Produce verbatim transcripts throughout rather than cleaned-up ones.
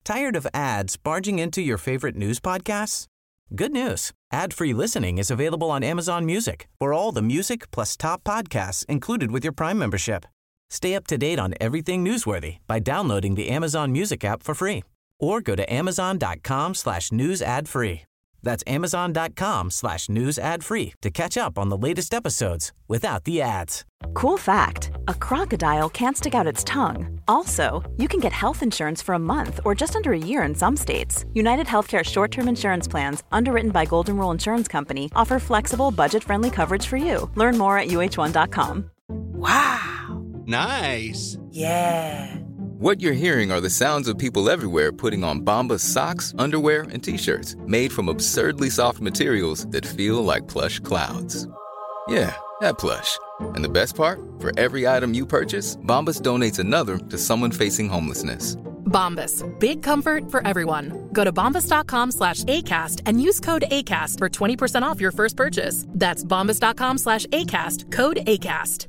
Tired of ads barging into your favorite news podcasts? Good news. Ad-free listening is available on Amazon Music for all the music plus top podcasts included with your Prime membership. Stay up to date on everything newsworthy by downloading the Amazon Music app for free or go to amazon.com slash news ad free. That's amazon.com slash news ad free to catch up on the latest episodes without the ads. Cool fact, a crocodile can't stick out its tongue. Also, you can get health insurance for a month or just under a year in some states. United Healthcare short-term insurance plans, underwritten by Golden Rule Insurance Company, offer flexible, budget-friendly coverage for you. Learn more at U H one dot com. Wow. Nice. Yeah. What you're hearing are the sounds of people everywhere putting on Bombas socks, underwear, and T-shirts made from absurdly soft materials that feel like plush clouds. Yeah, that plush. And the best part? For every item you purchase, Bombas donates another to someone facing homelessness. Bombas. Big comfort for everyone. Go to bombas.com slash ACAST and use code ACAST for twenty percent off your first purchase. That's bombas.com slash ACAST. Code ACAST.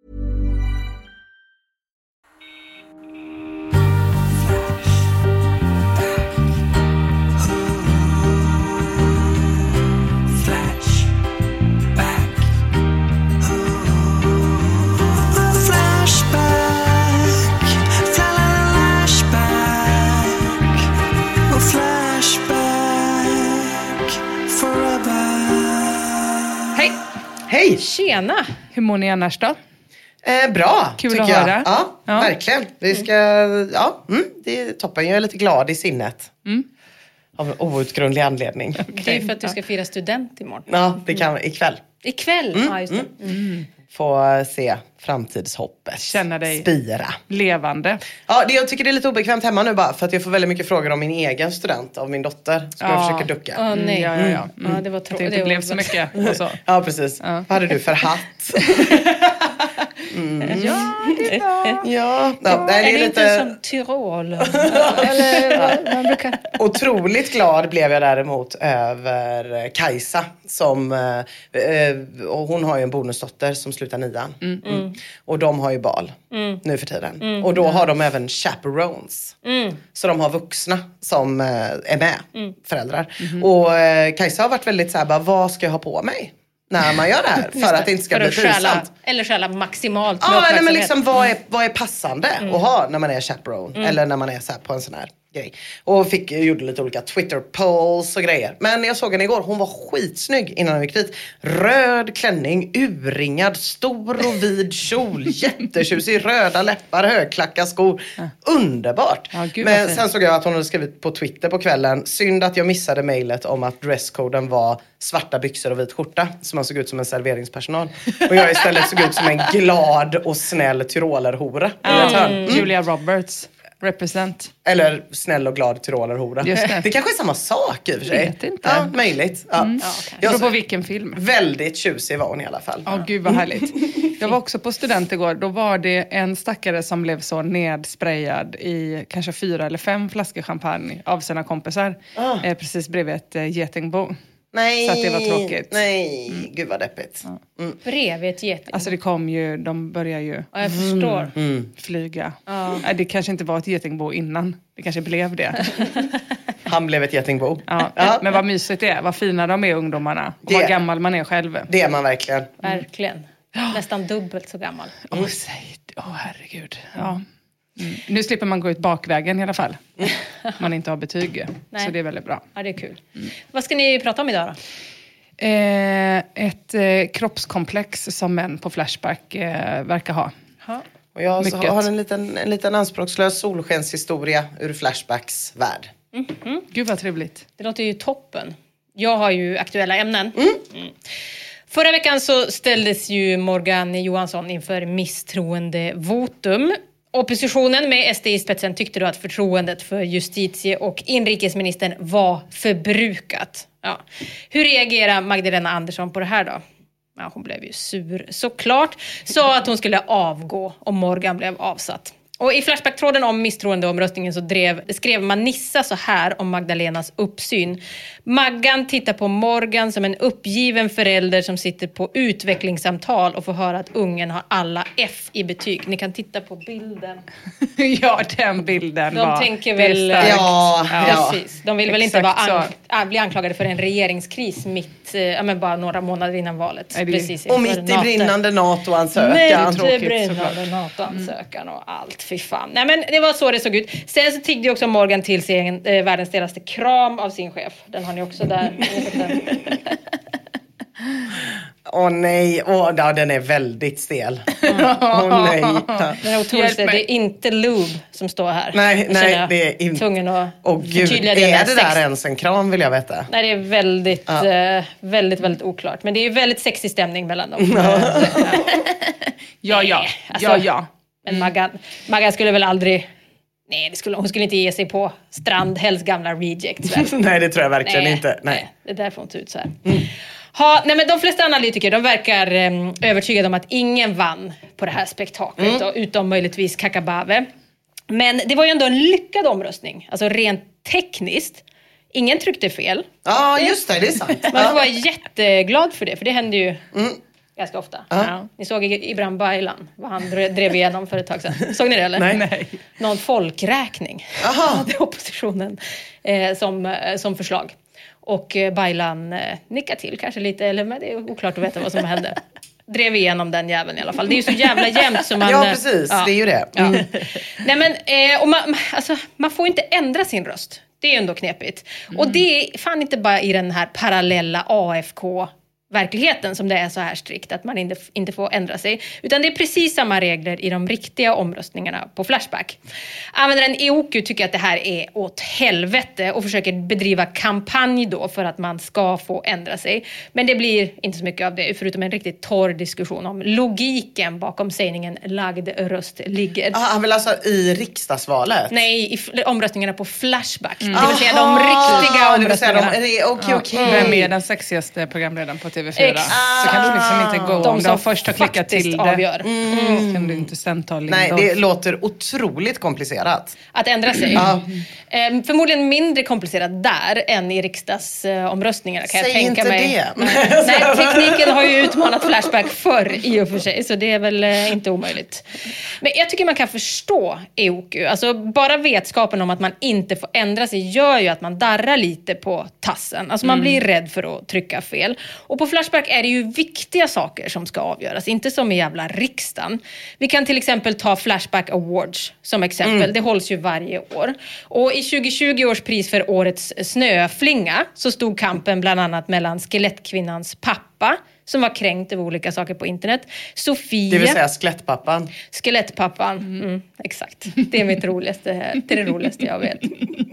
Hej! Tjena! Hur mår ni annars då? Eh, bra, Kul tycker att jag. höra. Ja, ja, verkligen. Vi ska, ja, mm, det är toppen. Jag är lite glad i sinnet. Mm. Av en outgrundlig anledning. Okay. Det är för att du ska fira student imorgon. Ja, det kan ikväll. Ikväll? Mm. Ja, just det. Mm. Få se framtidshoppet. Känna dig spira. Levande. Ja, det, jag tycker det är lite obekvämt hemma nu bara. För att jag får väldigt mycket frågor om min egen student av min dotter. Som ja. jag försöker ducka. Oh, nej. Mm, ja, ja, ja. Mm. Ja, det var tråkigt. Det inte blev så mycket. Och så. Ja, precis. Ja. Vad hade du för hatt? Mm. Ja, det var... Ja, ja. ja det är, är det lite... inte som Tyrol? Eller, man brukar... Otroligt glad blev jag däremot över Kajsa. Som, eh, och hon har ju en bonusdotter som slutar nian. Mm. Mm. Och de har ju bal mm. nu för tiden. Mm. Och då har de även chaperones. Mm. Så de har vuxna som eh, är med, mm. föräldrar. Mm. Och eh, Kajsa har varit väldigt så här, bara, vad ska jag ha på mig när man gör det här? För det, att det inte ska bli pinsamt. Eller stjäla maximalt. Ja, nej, men liksom vad är, vad är passande mm. att ha när man är chaperone? Mm. Eller när man är så här på en sån här grej. Och fick, gjorde lite olika Twitter-polls och grejer. Men jag såg henne igår, hon var skitsnygg innan hon gick dit. Röd klänning, urringad, stor och vid kjol. Jättetjusig, röda läppar, högklacka skor. Ja. Underbart. Ja, gud, men sen såg jag att hon hade skrivit på Twitter på kvällen. Synd att jag missade mejlet om att dresskoden var svarta byxor och vit skjorta. Så man såg ut som en serveringspersonal. Och jag istället såg ut som en glad och snäll tyrolerhora. Mm. Mm. Julia Roberts. Represent. Eller snäll och glad tyrolerhora. Just det. Det kanske är samma sak i och för sig. Vet inte. Ja, möjligt. Ja. Mm. Ja, okay. Jag såg på vilken film. Väldigt tjusig var hon i alla fall. Ja, oh, gud vad härligt. Jag var också på student igår. Då var det en stackare som blev så nedsprayad i kanske fyra eller fem flaskor champagne av sina kompisar. Ah. Eh, precis bredvid ett eh, getingbo. Nej, så att det var tråkigt. Nej, mm. gud vad deppigt. Ja. Mm. Bredvid ett getingbo. Alltså det kom ju, de börjar ju ja, jag förstår. Mm. flyga. Ja. Nej, det kanske inte var ett getingbo innan. Det kanske blev det. Han blev ett getingbo. Ja. Ja. Men vad mysigt det är. Vad fina de är, ungdomarna. Och det, vad gammal man är själv. Det är man verkligen. Verkligen. Nästan dubbelt så gammal. Åh, mm. oh, säg Åh, oh, herregud. Ja. Mm. Nu slipper man gå ut bakvägen i alla fall. Man inte har betyg. Nej. Så det är väldigt bra. Ja, det är kul. Mm. Vad ska ni prata om idag då? Eh, ett eh, kroppskomplex som män på Flashback eh, verkar ha. Ha. Och jag så har en liten, en liten anspråkslös solskenshistoria ur Flashbacks värld. Mm-hmm. Gud vad trevligt. Det låter ju toppen. Jag har ju aktuella ämnen. Mm. Mm. Förra veckan så ställdes ju Morgan Johansson inför misstroendevotum. Oppositionen med S D i spetsen tyckte då att förtroendet för justitie- och inrikesministern var förbrukat. Ja. Hur reagerar Magdalena Andersson på det här då? Ja, hon blev ju sur såklart. Sa att hon skulle avgå om Morgan blev avsatt. Och i Flashback-tråden om misstroendeomröstningen så drev, skrev Manissa så här om Magdalenas uppsyn. Maggan tittar på Morgan som en uppgiven förälder som sitter på utvecklingssamtal och får höra att ungen har alla F i betyg. Ni kan titta på bilden. Ja, den bilden De var... tänker väl... Ja, ja. Precis. De vill väl Exakt inte vara an- så. bli anklagade för en regeringskris mitt, eh, ja, men bara några månader innan valet. Nej, det- Precis Och inför mitt i NATO. brinnande NATO-ansökan. Nej, tråkigt, det brinnande såklart. NATO-ansökan och allt. Fy fan. Nej, men det var så det såg ut. Sen så tiggde ju också Morgan till sig en, eh, världens delaste kram av sin chef. Den har ni också där. Åh nej, åh, ja, den är väldigt stel. Åh nej. Den är otroligt, Hjälp mig. det är inte lube som står här. Nej, Jag nej, känner det är inte... tvungen att Åh gud, förtydliga är det där det där sex- ens en kram vill jag veta? Nej, det är väldigt, Ja. eh, väldigt, väldigt oklart. Men det är ju väldigt sexig stämning mellan dem. Ja, ja. Alltså, ja, ja. Men Maggan, Maggan skulle väl aldrig... Nej, det skulle, hon skulle inte ge sig på Strandhälls gamla rejects. Väl? Nej, det tror jag verkligen nej, inte. Nej. nej, det där får inte ut så här. Ha, nej, men de flesta analytiker de verkar eh, övertygade om att ingen vann på det här spektaklet. Då, utom möjligtvis Kakabaveh. Men det var ju ändå en lyckad omröstning. Alltså rent tekniskt. Ingen tryckte fel. Ja, just det, det är sant. Man får vara jätteglad för det, för det händer ju Mm. ganska ofta. Ja. Ni såg Ibrahim Baylan, vad han drev igenom för ett tag sedan. Såg ni det eller? Nej. Nej. Någon folkräkning Aha. hade oppositionen eh, som, eh, som förslag. Och eh, Baylan eh, nickade till kanske lite, eller men det är oklart att veta vad som hände. Drev igenom den jäveln i alla fall. Det är ju så jävla jämnt som man... Ja, eh, precis. ja. Det är ju det. Mm. Ja. Nej, men, eh, och man, alltså, man får inte ändra sin röst. Det är ju ändå knepigt. Mm. Och det är fan inte bara i den här parallella A F K-verkligheten som det är så här strikt att man inte, inte får ändra sig. Utan det är precis samma regler i de riktiga omröstningarna på Flashback. Användaren E O Q tycker att det här är åt helvete och försöker bedriva kampanj då för att man ska få ändra sig. Men det blir inte så mycket av det förutom en riktigt torr diskussion om logiken bakom sägningen lagd röst ligger. Ah, han vill alltså i riksdagsvalet? Nej, i f- omröstningarna på Flashback. Det vill Aha, säga de riktiga det vill säga de- omröstningarna. Okej, okej. Vem är den sexigaste programledaren på T V fyra? Exakt. Så kan du liksom inte gå De om du som har först har klickat faktiskt till det. avgör. Så kan du inte sen ta Nej, Lindorff. det låter otroligt komplicerat. Att ändra sig. Ja. Ehm, förmodligen mindre komplicerat där än i riksdagsomröstningarna kan Säg jag tänka inte mig. det. Nej. Nej, tekniken har ju utmanat Flashback förr i och för sig, så det är väl eh, inte omöjligt. Men jag tycker man kan förstå E O Q. Alltså bara vetskapen om att man inte får ändra sig gör ju att man darrar lite på tassen. Alltså man blir rädd för att trycka fel. Och på Flashback är det ju viktiga saker som ska avgöras, inte som i jävla riksdagen. Vi kan till exempel ta Flashback Awards som exempel. Det hålls ju varje år. Och i tjugo tjugo års pris för årets snöflinga så stod kampen bland annat mellan Skelettkvinnans pappa, som var kränkt över olika saker på internet. Sofia. Det vill säga skelettpappan. Skelettpappan. Mm, exakt. Det är mitt roligaste, det är det roligaste jag vet.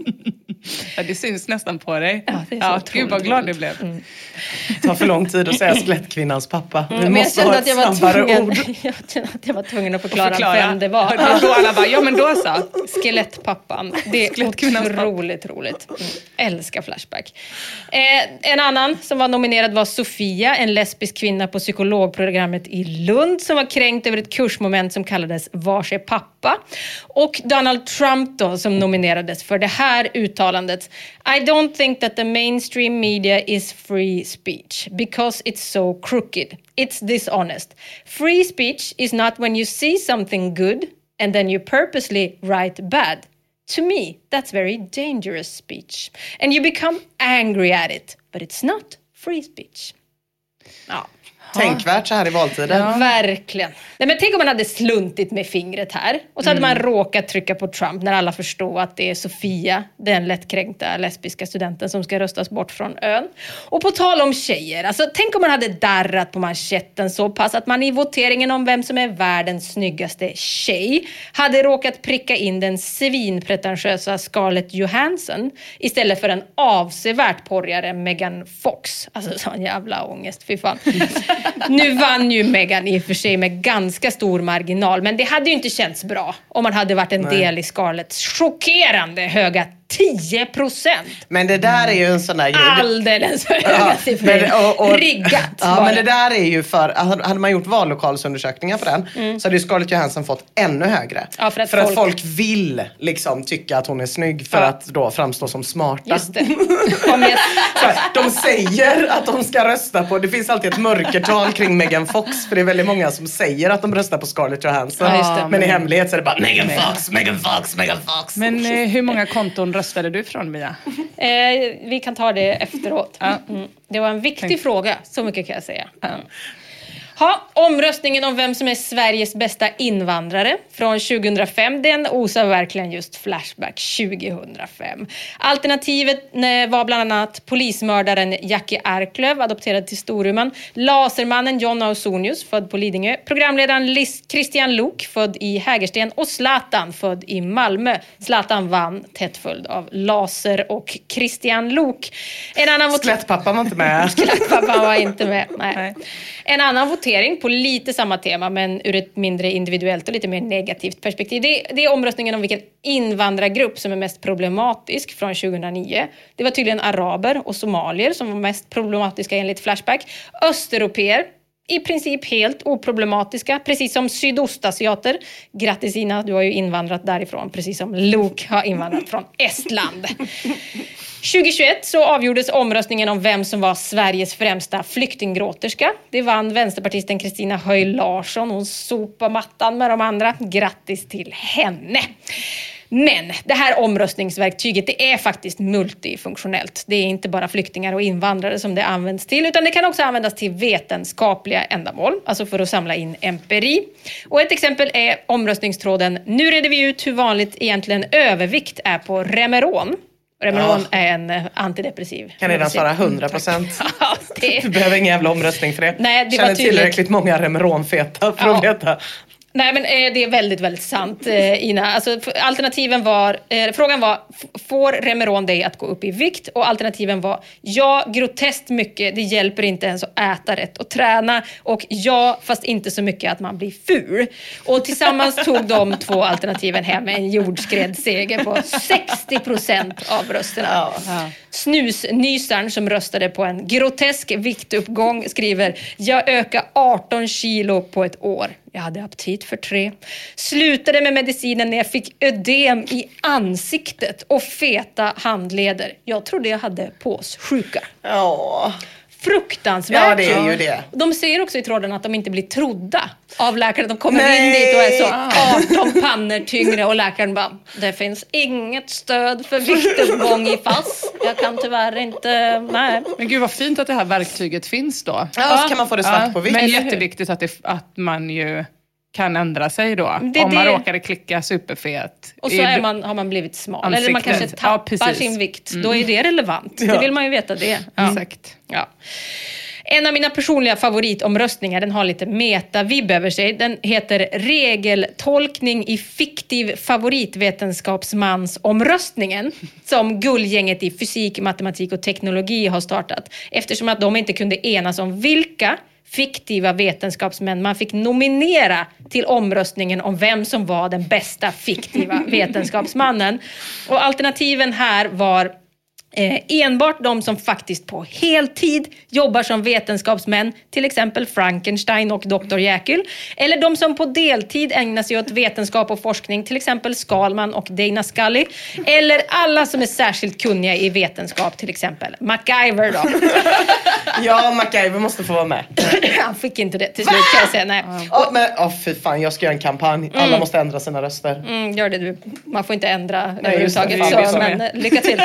Ja, det syns nästan på dig. Ja, det är så ja, otroligt gud vad glad du roligt. blev. Mm. Det tar för lång tid att säga skelettkvinnans pappa. Vi Men jag måste kände ha att ett jag var snabbare tvungen, ord. jag kände att jag var tvungen att förklara, Förklara. vem det var. Ja, då alla bara, ja men då så. Skelettpappan. Det är Skelettkvinnans pappa. otroligt roligt. Mm. Älskar Flashback. Eh, en annan som var nominerad var Sofia, en lesbisk kvinna på psykologprogrammet i Lund som var kränkt över ett kursmoment som kallades Vars är pappa? Och Donald Trump då som nominerades för det här uttalandet. I don't think that the mainstream media is free speech because it's so crooked. It's dishonest. Free speech is not when you see something good and then you purposely write bad. To me, that's very dangerous speech. And you become angry at it, but it's not free speech. Ja. Tänkvärt så här i valtiden. Ja. Verkligen. Nej, men tänk om man hade sluntit med fingret här. Och så hade man råkat trycka på Trump när alla förstår att det är Sofia, den lättkränkta lesbiska studenten som ska röstas bort från ön. Och på tal om tjejer, alltså tänk om man hade darrat på manschetten så pass att man i voteringen om vem som är världens snyggaste tjej hade råkat pricka in den svinpretentiösa Scarlett Johansson istället för en avsevärt porrigare Megan Fox. Alltså sån jävla ångest, fy fan. Nu vann ju Megan i och för sig med ganska stor marginal, men det hade ju inte känts bra om man hade varit en Nej. del i Scarletts chockerande höga tio procent. Men det där är ju en sån där grej. Alldeles för höga Ja, siffror. men, och, och, Riggat. Ja, bara. men det där är ju för, hade man gjort vallokalsundersökningar på den Mm. så hade ju Scarlett Johansson fått ännu högre. Ja, för att för folk- att folk vill liksom tycka att hon är snygg för Ja. att då framstå som smarta. Just det. Om jag, Så här, de säger att de ska rösta på, det finns alltid ett mörkertal kring Megan Fox, för det är väldigt många som säger att de röstar på Scarlett Johansson. Ja, just det. Men i hemlighet så är det bara Megan Fox, Megan Fox, Megan Fox. Men eh, hur många konton röstade du från, Mia? eh, vi kan ta det efteråt. Ja. Mm. Det var en viktig fråga, så mycket kan jag säga. Mm. Ha, omröstningen om vem som är Sveriges bästa invandrare från tjugohundrafem, den osar verkligen just Flashback tjugohundrafem. Alternativet var bland annat polismördaren Jackie Arklöv, adopterad till Storuman, lasermannen John Ausonius, född på Lidingö, programledaren Liz Christian Luuk, född i Hägersten, och Zlatan, född i Malmö. Zlatan vann, tätt följd av Laser och Christian Luuk. En annan vot- Skelettpappan var inte med. Skelettpappan var inte med. Nej. Nej. En annan votering på lite samma tema, men ur ett mindre individuellt och lite mer negativt perspektiv. Det, det är omröstningen om vilken invandrargrupp som är mest problematisk från tjugohundranio. Det var tydligen araber och somalier som var mest problematiska enligt Flashback. Östeuropeer, i princip helt oproblematiska, precis som sydostasiater. Grattis Ina, du har ju invandrat därifrån, precis som Luke har invandrat från Estland. tjugohundratjugoett så avgjordes omröstningen om vem som var Sveriges främsta flyktinggråterska. Det vann vänsterpartisten Kristina Höj Larsson. Hon sopade mattan med de andra. Grattis till henne. Men det här omröstningsverktyget, det är faktiskt multifunktionellt. Det är inte bara flyktingar och invandrare som det används till, utan det kan också användas till vetenskapliga ändamål, alltså för att samla in empiri. Och ett exempel är omröstningstråden "Nu reder vi ut hur vanligt egentligen övervikt är på Remeron". Remeron Ja. är en eh, antidepressiv. Kan redan svara hundra procent. Ja, det... Du behöver ingen jävla omröstning för det. Nej, det var Känner tydligt. tillräckligt många Remeron-feta för att Ja. veta. Nej, men eh, det är väldigt, väldigt sant, eh, Ina. Alltså, f- alternativen var, eh, frågan var, f- får Remeron dig att gå upp i vikt? Och alternativen var, ja, groteskt mycket, det hjälper inte ens att äta rätt och träna. Och ja, fast inte så mycket att man blir ful. Och tillsammans tog de två alternativen hem en jordskredsseger på sextio procent av rösterna. Ja. Snusnysaren som röstade på en grotesk viktuppgång skriver: "Jag ökade arton kilo på ett år. Jag hade aptit för tre. Slutade med medicinen när jag fick ödem i ansiktet och feta handleder. Jag trodde jag hade påssjuka." Ja. Fruktansvärt. Ja, det är ju det. De säger också i tråden att de inte blir trodda av läkaren. De kommer Nej. in dit och är så arton pannor tyngre och läkaren bara: "Det finns inget stöd för viktuppgång i F A S. Jag kan tyvärr inte, nej." Men gud vad fint att det här verktyget finns då. Ja, så kan man få det svart på vitt. Men Eller hur? jätteviktigt att, det, att man ju kan ändra sig då. Det är om man det. råkade klicka superfet. Och så I- är man, har man blivit smal. Eller man Ansiktet. kanske Ja, tappar precis. sin vikt. Då är det relevant. Det Ja. vill man ju veta det. Ja. Exakt. Ja. En av mina personliga favoritomröstningar, den har lite meta-vibb över sig. Den heter "Regeltolkning i fiktiv favoritvetenskapsmansomröstningen", som guldgänget i fysik, matematik och teknologi har startat. Eftersom att de inte kunde enas om vilka fiktiva vetenskapsmän man fick nominera till omröstningen om vem som var den bästa fiktiva vetenskapsmannen. Och alternativen här var Eh, enbart de som faktiskt på heltid jobbar som vetenskapsmän, till exempel Frankenstein och doktor Jekyll, eller de som på deltid ägnar sig åt vetenskap och forskning, till exempel Skalman och Dana Scully, eller alla som är särskilt kunniga i vetenskap, till exempel MacGyver då. Ja, MacGyver måste få vara med. Han fick inte det till slut, kan jag säga. Nej. Ja, men oh, fy fan, jag ska göra en kampanj. Alla måste ändra sina röster. Mm, gör det du. Man får inte ändra just det. överhuvudtaget. Fan, det är Så, som men är. eh, lycka till.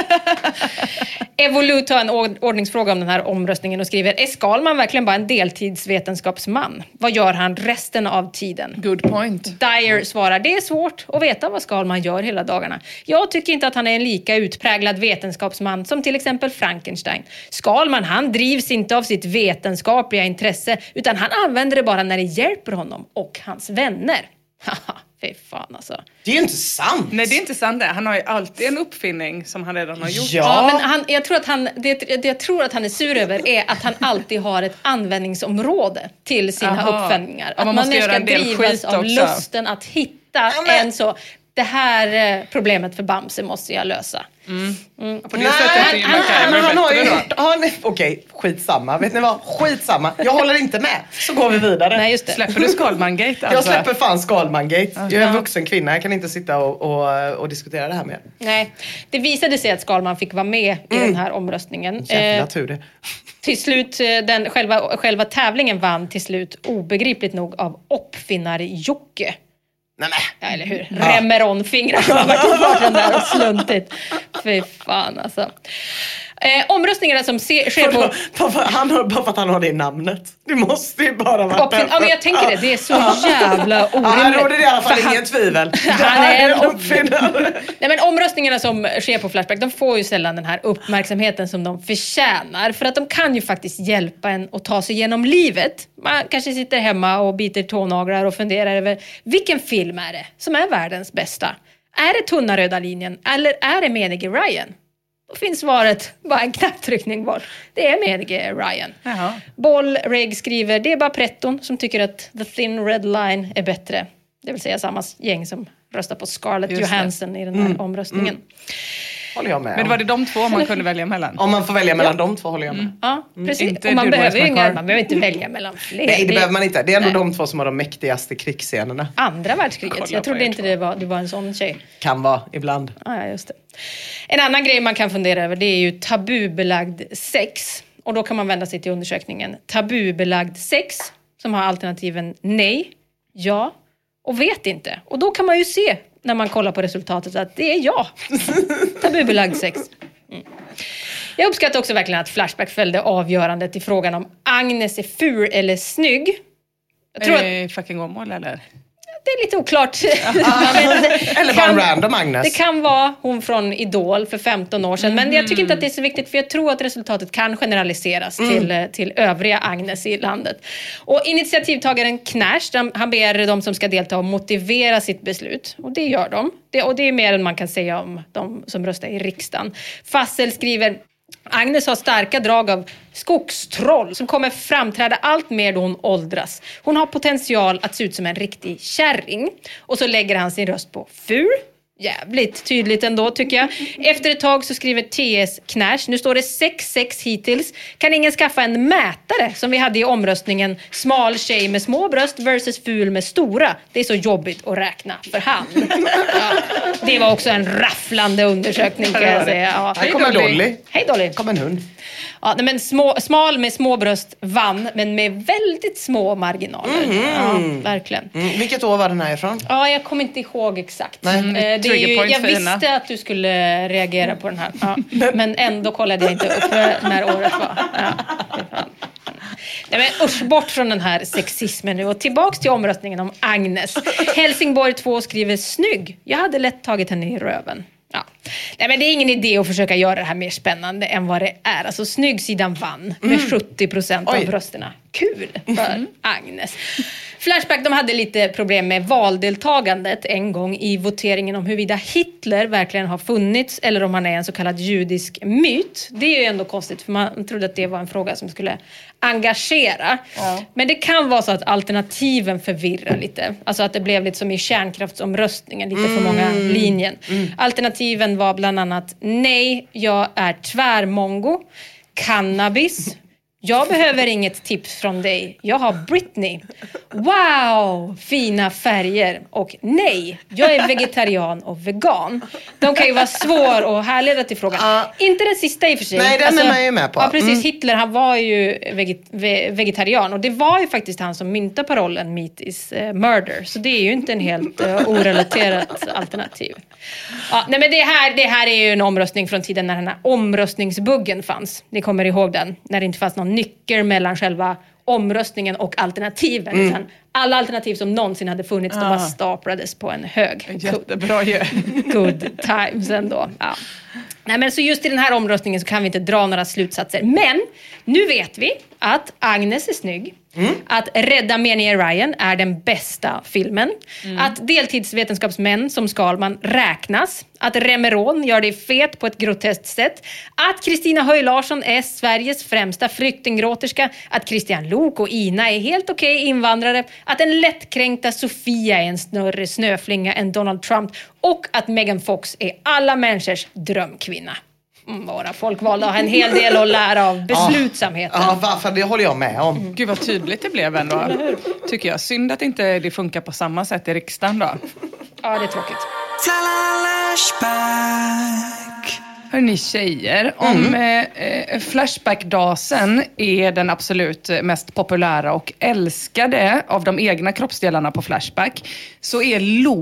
Evolut har en ord- ordningsfråga om den här omröstningen och skriver: "Är Skalman verkligen bara en deltidsvetenskapsman? Vad gör han resten av tiden?" Good point. Dyer svarar: "Det är svårt att veta vad Skalman gör hela dagarna. Jag tycker inte att han är en lika utpräglad vetenskapsman som till exempel Frankenstein. Skalman, han drivs inte av sitt vetenskapliga intresse, utan han använder det bara när det hjälper honom och hans vänner." Haha, fy fan alltså. Det är ju inte sant. Nej, det är inte sant det. Han har ju alltid en uppfinning som han redan har gjort. Ja. Ja, men han, jag, tror att han, det, det jag tror att han är sur över är att han alltid har ett användningsområde till sina Aha. uppfinningar. Ja, Att man man måste nu göra ska en del drivas skit av också. lusten att hitta men- en så det här eh, problemet för Bamse måste jag lösa. Mm. Mm. På det sättet är ju MacGyver men han har ju bättre gjort... Okej, okay, skitsamma. Vet ni vad? Skitsamma. Jag håller inte med. Så går vi vidare. Nej, just det. Släpper du Skalman-gate alltså? Jag släpper fan Skalman-gate. Jag är en vuxen kvinna. Jag kan inte sitta och, och, och diskutera det här med. Nej, det visade sig att Skalman fick vara med i mm. den här omröstningen. Jävla eh, tur det. Till slut, den, själva, själva tävlingen vann till slut obegripligt nog av uppfinnar-Jocke. Nej, nej. Ja, eller hur? Ja. Remeron-fingrar som har varit kvar den där och sluntit. Fy fan alltså. Eh, omröstningarna som se, sker på... Han har, bara för att han har det i namnet. Det måste ju bara vara Uppfin- ja, men jag tänker det. Det är så jävla orimligt. Ja, här råder det i alla fall för ingen han, tvivel. Han är en uppfinnare. Nej, men omröstningarna som sker på Flashback, de får ju sällan den här uppmärksamheten som de förtjänar. För att de kan ju faktiskt hjälpa en att ta sig igenom livet. Man kanske sitter hemma och biter tånaglar och funderar över vilken film är det som är världens bästa? Är det Tunna röda linjen eller är det Menige Ryan? Då finns svaret bara en knapptryckning bort. Det är Menige Ryan. Jaha. Boll Reg skriver, det är bara Pretton som tycker att The Thin Red Line är bättre. Det vill säga samma gäng som röstar på Scarlett Just Johansson det. i den här mm. omröstningen. Mm. Håller jag med. Men var det de två man kunde välja mellan? Om man får välja mellan ja. de två håller jag med. Mm. Ja, precis. Inte och man behöver ju inga, man behöver inte Mm. välja mellan fler. Nej, det, det behöver man inte. Det är ändå nej. de två som har de mäktigaste krigsscenerna. Andra världskriget. Kolla Jag trodde inte två. det var, det var en sån tjej. Kan vara, ibland. Ja, just det. En annan grej man kan fundera över, det är ju tabubelagd sex. Och då kan man vända sig till undersökningen. Tabubelagd sex, som har alternativen nej, ja och vet inte. Och då kan man ju se, när man kollar på resultatet, att det är ja. Tabubelagd sex. Mm. Jag uppskattar också verkligen att Flashback fällde avgörandet i frågan om Agnes är ful eller snygg. Jag tror är att... fucking Åmål eller? Det är lite oklart. Eller bara en random Agnes. Det kan vara hon från Idol för femton år sedan. Mm. Men jag tycker inte att det är så viktigt. För jag tror att resultatet kan generaliseras mm. till, till övriga Agnes i landet. Och initiativtagaren Knash, han ber de som ska delta att motivera sitt beslut. Och det gör de. Det, och det är mer än man kan säga om de som röstar i riksdagen. Fassel skriver... Agnes har starka drag av skogstroll som kommer framträda allt mer då hon åldras. Hon har potential att se ut som en riktig kärring. Och så lägger han sin röst på ful. Jävligt tydligt ändå tycker jag. Efter ett tag så skriver T S Knash. Nu står det sex sex hittills. Kan ingen skaffa en mätare som vi hade i omröstningen? Smal tjej med små bröst versus ful med stora. Det är så jobbigt att räkna för hand. Ja, det var också en rafflande undersökning kan jag säga. Ja. Här kommer Dolly. Hej Dolly. Kom en hund. Ja, men små, smal med små bröst vann, men med väldigt små marginaler. Mm. Ja, verkligen. Mm. Vilket år var den här ifrån? Ja, jag kommer inte ihåg exakt. Nej. Mm. Det är ju, jag visste att du skulle reagera på den här. Ja. Men ändå kollade jag inte upp när året var. Ja, nej, men usch, bort från den här sexismen nu och tillbaks till omröstningen om Agnes. Helsingborg två skriver snygg. Jag hade lätt tagit henne i röven. Ja. Nej, men det är ingen idé att försöka göra det här mer spännande än vad det är. Alltså snyggsidan vann med mm. sjuttio procent av rösterna. Kul för mm. Agnes. Flashback, de hade lite problem med valdeltagandet en gång i voteringen om huruvida Hitler verkligen har funnits eller om han är en så kallad judisk myt. Det är ju ändå konstigt för man trodde att det var en fråga som skulle engagera. Ja. Men det kan vara så att alternativen förvirrar lite. Alltså att det blev lite som i kärnkraftsomröstningen, lite mm. för många linjen. Mm. Alternativen var bland annat nej, jag är tvärmongo, cannabis, jag behöver inget tips från dig. Jag har Britney. Wow, fina färger. Och nej, jag är vegetarian och vegan. De kan ju vara svår att härleda till frågan. Uh, inte den sista i och för sig. Nej, den alltså, är man ju med på. Ja, precis. Mm. Hitler, han var ju veget- ve- vegetarian. Och det var ju faktiskt han som myntade parollen meat is uh, murder. Så det är ju inte en helt uh, orelaterat alternativ. Ja, nej, men det här, det här är ju en omröstning från tiden när den här omröstningsbuggen fanns. Ni kommer ihåg den. När det inte fanns någon nyckel mellan själva omröstningen och alternativen. Mm. Utan alla alternativ som någonsin hade funnits, ah. de bara staplades på en hög. Jättebra ju. Good times ändå. Ja. Nej, men så just i den här omröstningen så kan vi inte dra några slutsatser. Men nu vet vi att Agnes är snygg. Mm. Att rädda menige Ryan är den bästa filmen. Mm. Att deltidsvetenskapsmän som Skalman räknas. Att Remeron gör det fet på ett groteskt sätt. Att Kristina Höj Larsson är Sveriges främsta flyktinggråterska. Att Christian Lok och Ina är helt okej okay invandrare. Att den lättkränkta Sofia är en större snöflinga än Donald Trump. Och att Megan Fox är alla människors drömkvinna. Våra folkvalda har en hel del att lära av beslutsamheten. Ja, ja, varför? Det håller jag med om. Mm. Gud vad tydligt det blev ändå. Tycker jag. Synd att inte det funkar på samma sätt i riksdagen då. Ja, det är tråkigt. Hörrni tjejer, om mm. eh, Flashback-dasen är den absolut mest populära och älskade av de egna kroppsdelarna på Flashback, så är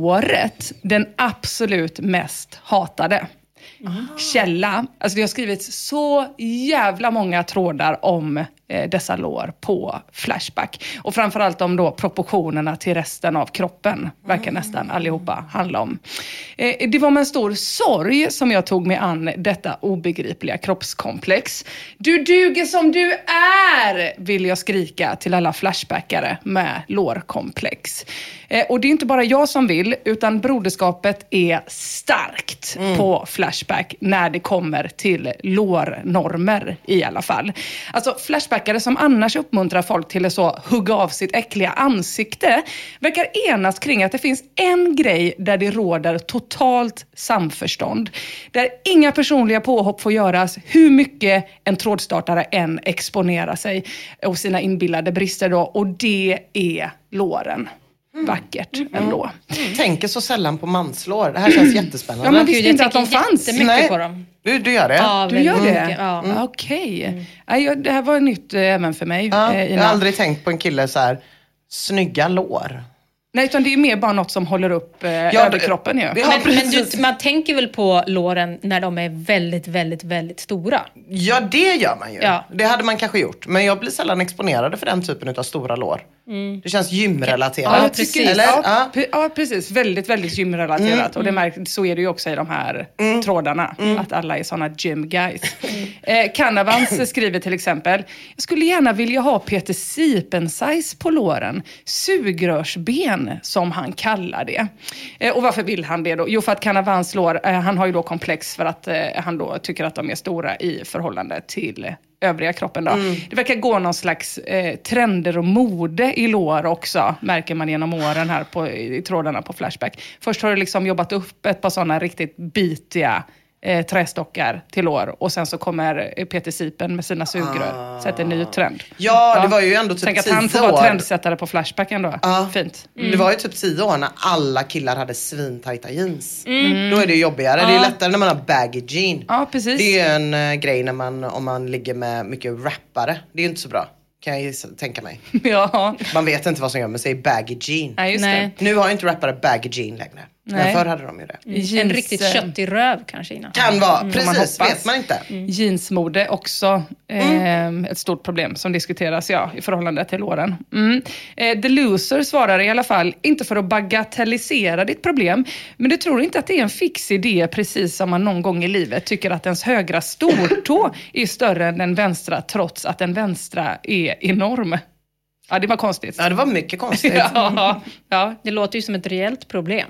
låret den absolut mest hatade. Mm. Källa, alltså det har skrivits så jävla många trådar om eh, dessa lår på Flashback. Och framförallt om då proportionerna till resten av kroppen, verkar mm. nästan allihopa handla om. Eh, det var med en stor sorg som jag tog mig an detta obegripliga kroppskomplex. Du duger som du är, vill jag skrika till alla flashbackare med lårkomplex. Eh, och det är inte bara jag som vill, utan broderskapet är starkt mm. på Flashback när det kommer till lårnormer i alla fall. Alltså flashbackare som annars uppmuntrar folk till att så hugga av sitt äckliga ansikte verkar enas kring att det finns en grej där det råder totalt samförstånd. Där inga personliga påhopp får göras, hur mycket en trådstartare än exponerar sig och sina inbillade brister då, och det är låren. Mm. Vackert mm. ändå. Mm. Tänker så sällan på manslår. Det här känns jättespännande. Ja, man visste inte att de fanns. Nej. På dem. Du, du gör det? Ja, du gör det? Mycket, ja. Mm. Okej. Okay. Mm. Ja, det här var nytt äh, även för mig. Ja, äh, jag har aldrig tänkt på en kille så här, snygga lår. Nej, utan det är mer bara något som håller upp eh, ja, överkroppen. Ja. Men, men du, man tänker väl på låren när de är väldigt, väldigt, väldigt stora? Ja, det gör man ju. Ja. Det hade man kanske gjort. Men jag blir sällan exponerad för den typen av stora lår. Mm. Det känns gymrelaterat. Ja, precis. Eller? Ja, ja. P- ja, precis. Väldigt, väldigt gymrelaterat. Mm. Och det märk- så är det ju också i de här mm. trådarna. Mm. Att alla är såna gym guys. Mm. Eh, Canavans skriver till exempel: jag skulle gärna vilja ha Peter Sipen-size på låren. Sugrörsben, som han kallar det. Eh, och varför vill han det då? Jo, för att Canavans lår, eh, han har ju då komplex för att eh, han då tycker att de är stora i förhållande till övriga kroppen då. Mm. Det verkar gå någon slags eh, trender och mode i lår också, märker man genom åren här på, i trådarna på Flashback. Först har det liksom jobbat upp ett par sådana riktigt bitiga eh, trästockar till lår, och sen så kommer Peter Sipen med sina sugrör, ah. sätter en ny trend. Ja, det var ju ändå typ tänk att han får vara trendsättare på Flashback ändå. Ah. Fint. Mm. Det var ju typ tio år när alla killar hade svintajta jeans. Mm. Då är det ju jobbigare. Ah. Det är ju lättare när man har baggy jean. Ja, precis. Det är ju en uh, grej när man, om man ligger med mycket rappare. Det är ju inte så bra, kan jag gissa, tänka mig. Ja. Man vet inte vad som gör med sig baggy jean. Ja, just Nej. Det. Nu har ju inte rappare baggy jean längre. Nej. Men förr hade de ju det. Mm. Jeans, en riktigt köttig röv kanske innan. Kan vara, mm. precis, man vet man inte. Mm. Jeansmode också mm. eh, ett stort problem som diskuteras ja, i förhållande till låren. Mm. Eh, The Loser svarar i alla fall, inte för att bagatellisera ditt problem, men du tror inte att det är en fix idé, precis som man någon gång i livet tycker att ens högra stortå är större än den vänstra, trots att den vänstra är enorm. Ja, det var konstigt. Ja, det var mycket konstigt. ja, ja. Det låter ju som ett reellt problem.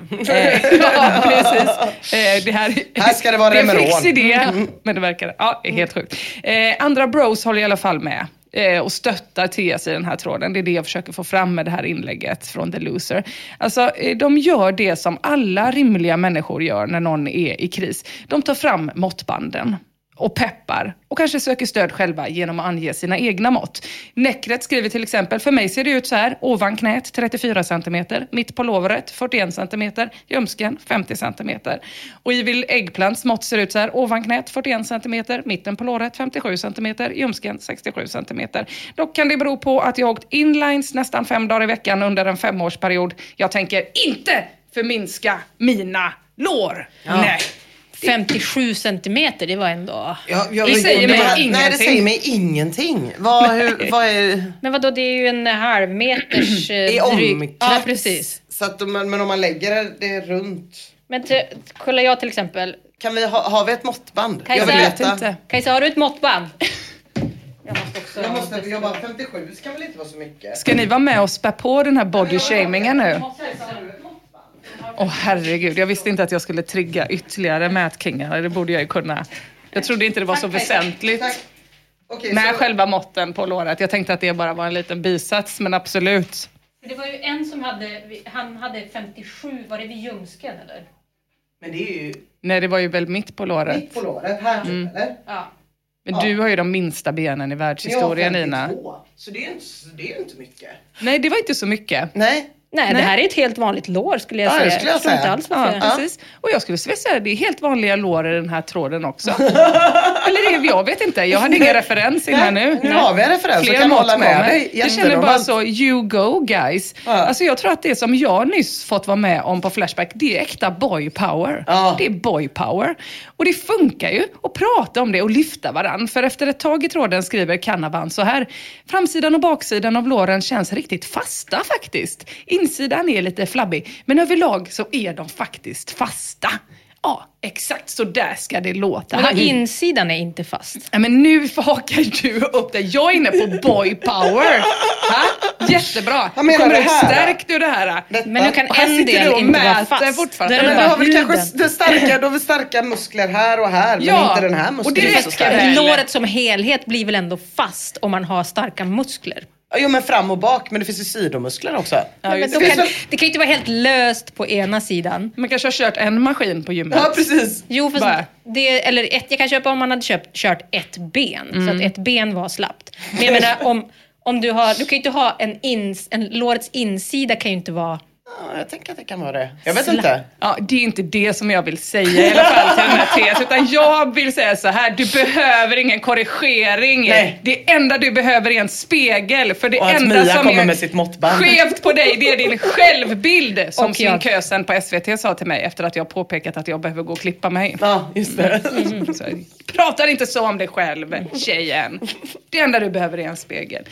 ja, precis. Eh, det här, här ska det vara Remeron. Det är en fix idé, mm. men det verkar ja, det är helt sjukt. Eh, andra bros håller i alla fall med eh, och stöttar T S i den här tråden. Det är det jag försöker få fram med det här inlägget från The Loser. Alltså, eh, de gör det som alla rimliga människor gör när någon är i kris. De tar fram måttbanden och peppar och kanske söker stöd själva genom att ange sina egna mått. Näckret skriver till exempel: för mig ser det ut så här: ovan knät trettiofyra centimeter, mitt på låret fyrtioen centimeter, ljumsken femtio centimeter. Och Evil Eggplants mått ser ut så här: ovan knät fyrtioen centimeter, mitten på låret femtiosju centimeter, ljumsken sextiosju centimeter. Dock kan det bero på att jag har åkt inlines nästan fem dagar i veckan under en femårsperiod. Jag tänker inte förminska mina lår. Ja. Nej. femtiosju centimeter, det var ändå... Ja, jag, det säger mig ingenting. Nej, det säger mig ingenting. Vad, hur, vad är... Men vadå, det är ju en halv meters I omkrets. Ja, precis. Så att, men, men om man lägger det runt... Men till, kollar jag till exempel... Kan vi ha, har vi ett måttband? Kajsa, jag vill veta. Kajsa, har du ett måttband? Jag måste också. Jag måste, jag bara femtiosju, det kan väl inte vara så mycket. Ska ni vara med och spä på den här body-shamingen nu? Åh oh, herregud, jag visste inte att jag skulle trigga ytterligare mätkingar. Det borde jag ju kunna. Jag trodde inte det var så väsentligt. Tack. Okay, med så... själva måtten på låret. Jag tänkte att det bara var en liten bisats, men absolut. Det var ju en som hade, han hade femtiosju, var det vid ljumsken eller? Men det är ju... Nej, det var ju väl mitt på låret. Mitt på låret, här mm. eller? Ja. Men ja. Du har ju de minsta benen i världshistorien, Nina. Så det är, inte, det är inte mycket. Nej, det var inte så mycket. Nej. Nej, Nej, det här är ett helt vanligt lår skulle jag ja, säga. Det skulle jag, jag säga. Inte alls ja, ja. Precis. Och jag skulle säga att det är helt vanliga lår i den här tråden också. Eller det, jag vet inte. Jag hade ingen referens innan nu. Nu har vi en referens. Fler kan mått hålla med dig. Jag känner bara så, you go guys. Ja. Alltså jag tror att det som jag nyss fått vara med om på Flashback, det är äkta boy power. Ja. Det är boy power. Och det funkar ju att prata om det och lyfta varann. För efter ett tag i tråden skriver Canavan så här. Framsidan och baksidan av låren känns riktigt fasta faktiskt. Insidan är lite flabbig. Men överlag så är de faktiskt fasta. Ja, exakt så där ska det låta. Men insidan är inte fast. Ja, men nu hakar du upp det. Jag är inne på boy power. Ha? Jättebra. Du kommer du stärkt ur det här. Detta. Men nu kan en del inte vara fast. Fortfarande. Ja, men du har väl kanske det starka, du har väl starka muskler här och här. Men ja, inte den här muskeln. Och det är så stark. Låret som helhet blir väl ändå fast om man har starka muskler. Jo, men fram och bak, men det finns ju sidomuskler också. Ja, men det, kan, det kan ju inte vara helt löst på ena sidan. Man kanske har kört en maskin på gymmet. Ja, precis. Jo, fast det, eller ett, jag kan köpa om man hade köpt, kört ett ben. Mm. Så att ett ben var slappt. Men jag menar, om, om du har, du kan ju inte ha en, ins, en lårets insida kan ju inte vara... Ja, jag tänker att det kan vara det. Jag vet Sla- inte. Ja, det är inte det som jag vill säga i alla fall till den här tes. Utan jag vill säga så här. Du behöver ingen korrigering. Nej. Det enda du behöver är en spegel. För det och enda Mia som är med sitt måttband. skevt på dig, det är din självbild. Som och Kim Kösen på S V T sa till mig efter att jag påpekat att jag behöver gå och klippa mig. Ja, just det. Mm. Så, pratar inte så om dig själv, tjejen. Det enda du behöver är en spegel.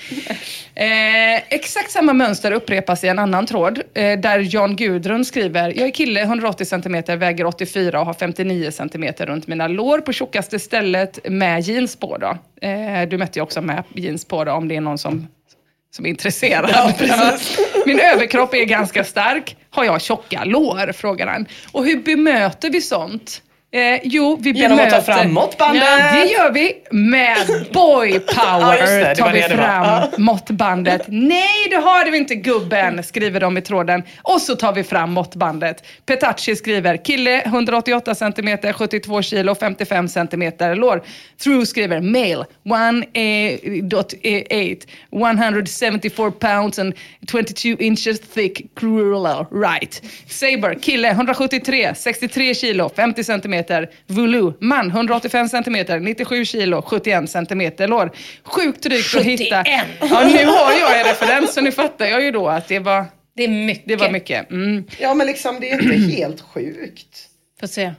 Eh, exakt samma mönster upprepas i en annan tråd. Eh, där Jan Gudrun skriver: jag är kille, hundraåttio centimeter, väger åttiofyra och har femtionio centimeter runt mina lår på tjockaste stället med jeans på då. Eh, du mätte ju också med jeans på då, om det är någon som, som är intresserad. Ja, precis. Min överkropp är ganska stark. Har jag tjocka lår, frågar han. Och hur bemöter vi sånt? Eh, jo, vi Genom bemöter... att ta fram måttbandet. Ja, det gör vi med boy power. Ja, det, tar vi det fram ja. måttbandet. Nej, det har vi inte, gubben, skriver de i tråden. Och så tar vi fram måttbandet. Petacci skriver: kille, hundraåttioåtta centimeter, sjuttiotvå kilo, femtiofem centimeter lår. Through skriver: male, one point eight, one seventy-four pounds and twenty-two inches thick, cruel right. Saber, kille, hundrasjuttiotre, sextiotre kilo, femtio centimeter. Vulu, man, hundraåttiofem centimeter, nittiosju kilo, sjuttioen centimeter lår. Sjukt drygt att hitta. Ja, nu har jag en referens, så nu fattar jag ju då att det var... Det är mycket. Det var mycket. Mm. Ja, men liksom det är inte helt sjukt. Får se.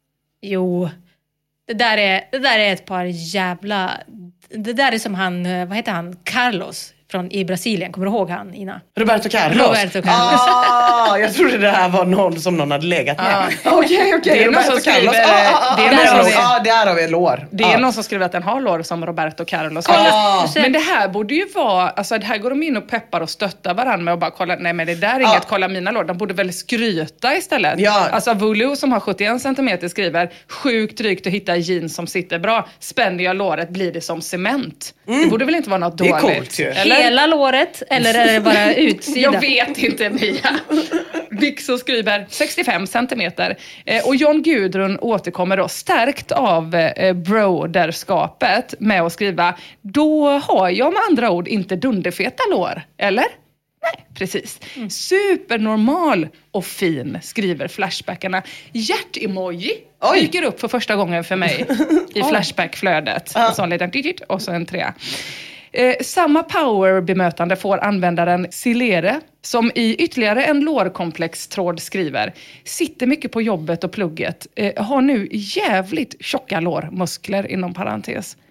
Jo. Det där är, det där är ett par jävla... Det där är som han, vad heter han? Carlos från i Brasilien. Kommer du ihåg han, Ina? Roberto Carlos. Roberto Carlos. Ah, jag trodde det här var någon som någon hade legat med. Okej, okej. Okay, det är någon som skriver... Ah, ah, det är ah, någon som, ah, där har vi ett lår. Det är ah. någon som skriver att den har lår som Roberto Carlos. Ah. Men det här borde ju vara... Alltså det här går de in och peppar och stöttar varandra med och bara kolla... Nej, men det där är inget, ah. kolla mina lår. De borde väl skryta istället. Ja. Alltså Vulu som har sjuttioen centimeter skriver: sjukt drygt att hitta jeans som sitter bra. Spänner jag låret blir det som cement. Mm. Det borde väl inte vara något dåligt. Det är coolt ju. Eller? Hela låret? Eller är det bara utsidan? Jag vet inte, Mia. Vixo skriver sextiofem centimeter. Eh, och John Gudrun återkommer då stärkt av eh, broderskapet med att skriva: då har jag med andra ord inte dunderfeta lår, eller? Nej, precis. Mm. Supernormal och fin, skriver Flashbackarna. Hjärt-emoji dyker upp för första gången för mig i Flashback-flödet. En sån liten digit och så en trea. Eh, samma power-bemötande får användaren Silere, som i ytterligare en lårkomplex-tråd skriver: sitter mycket på jobbet och plugget. Eh, har nu jävligt tjocka lårmuskler inom parentes.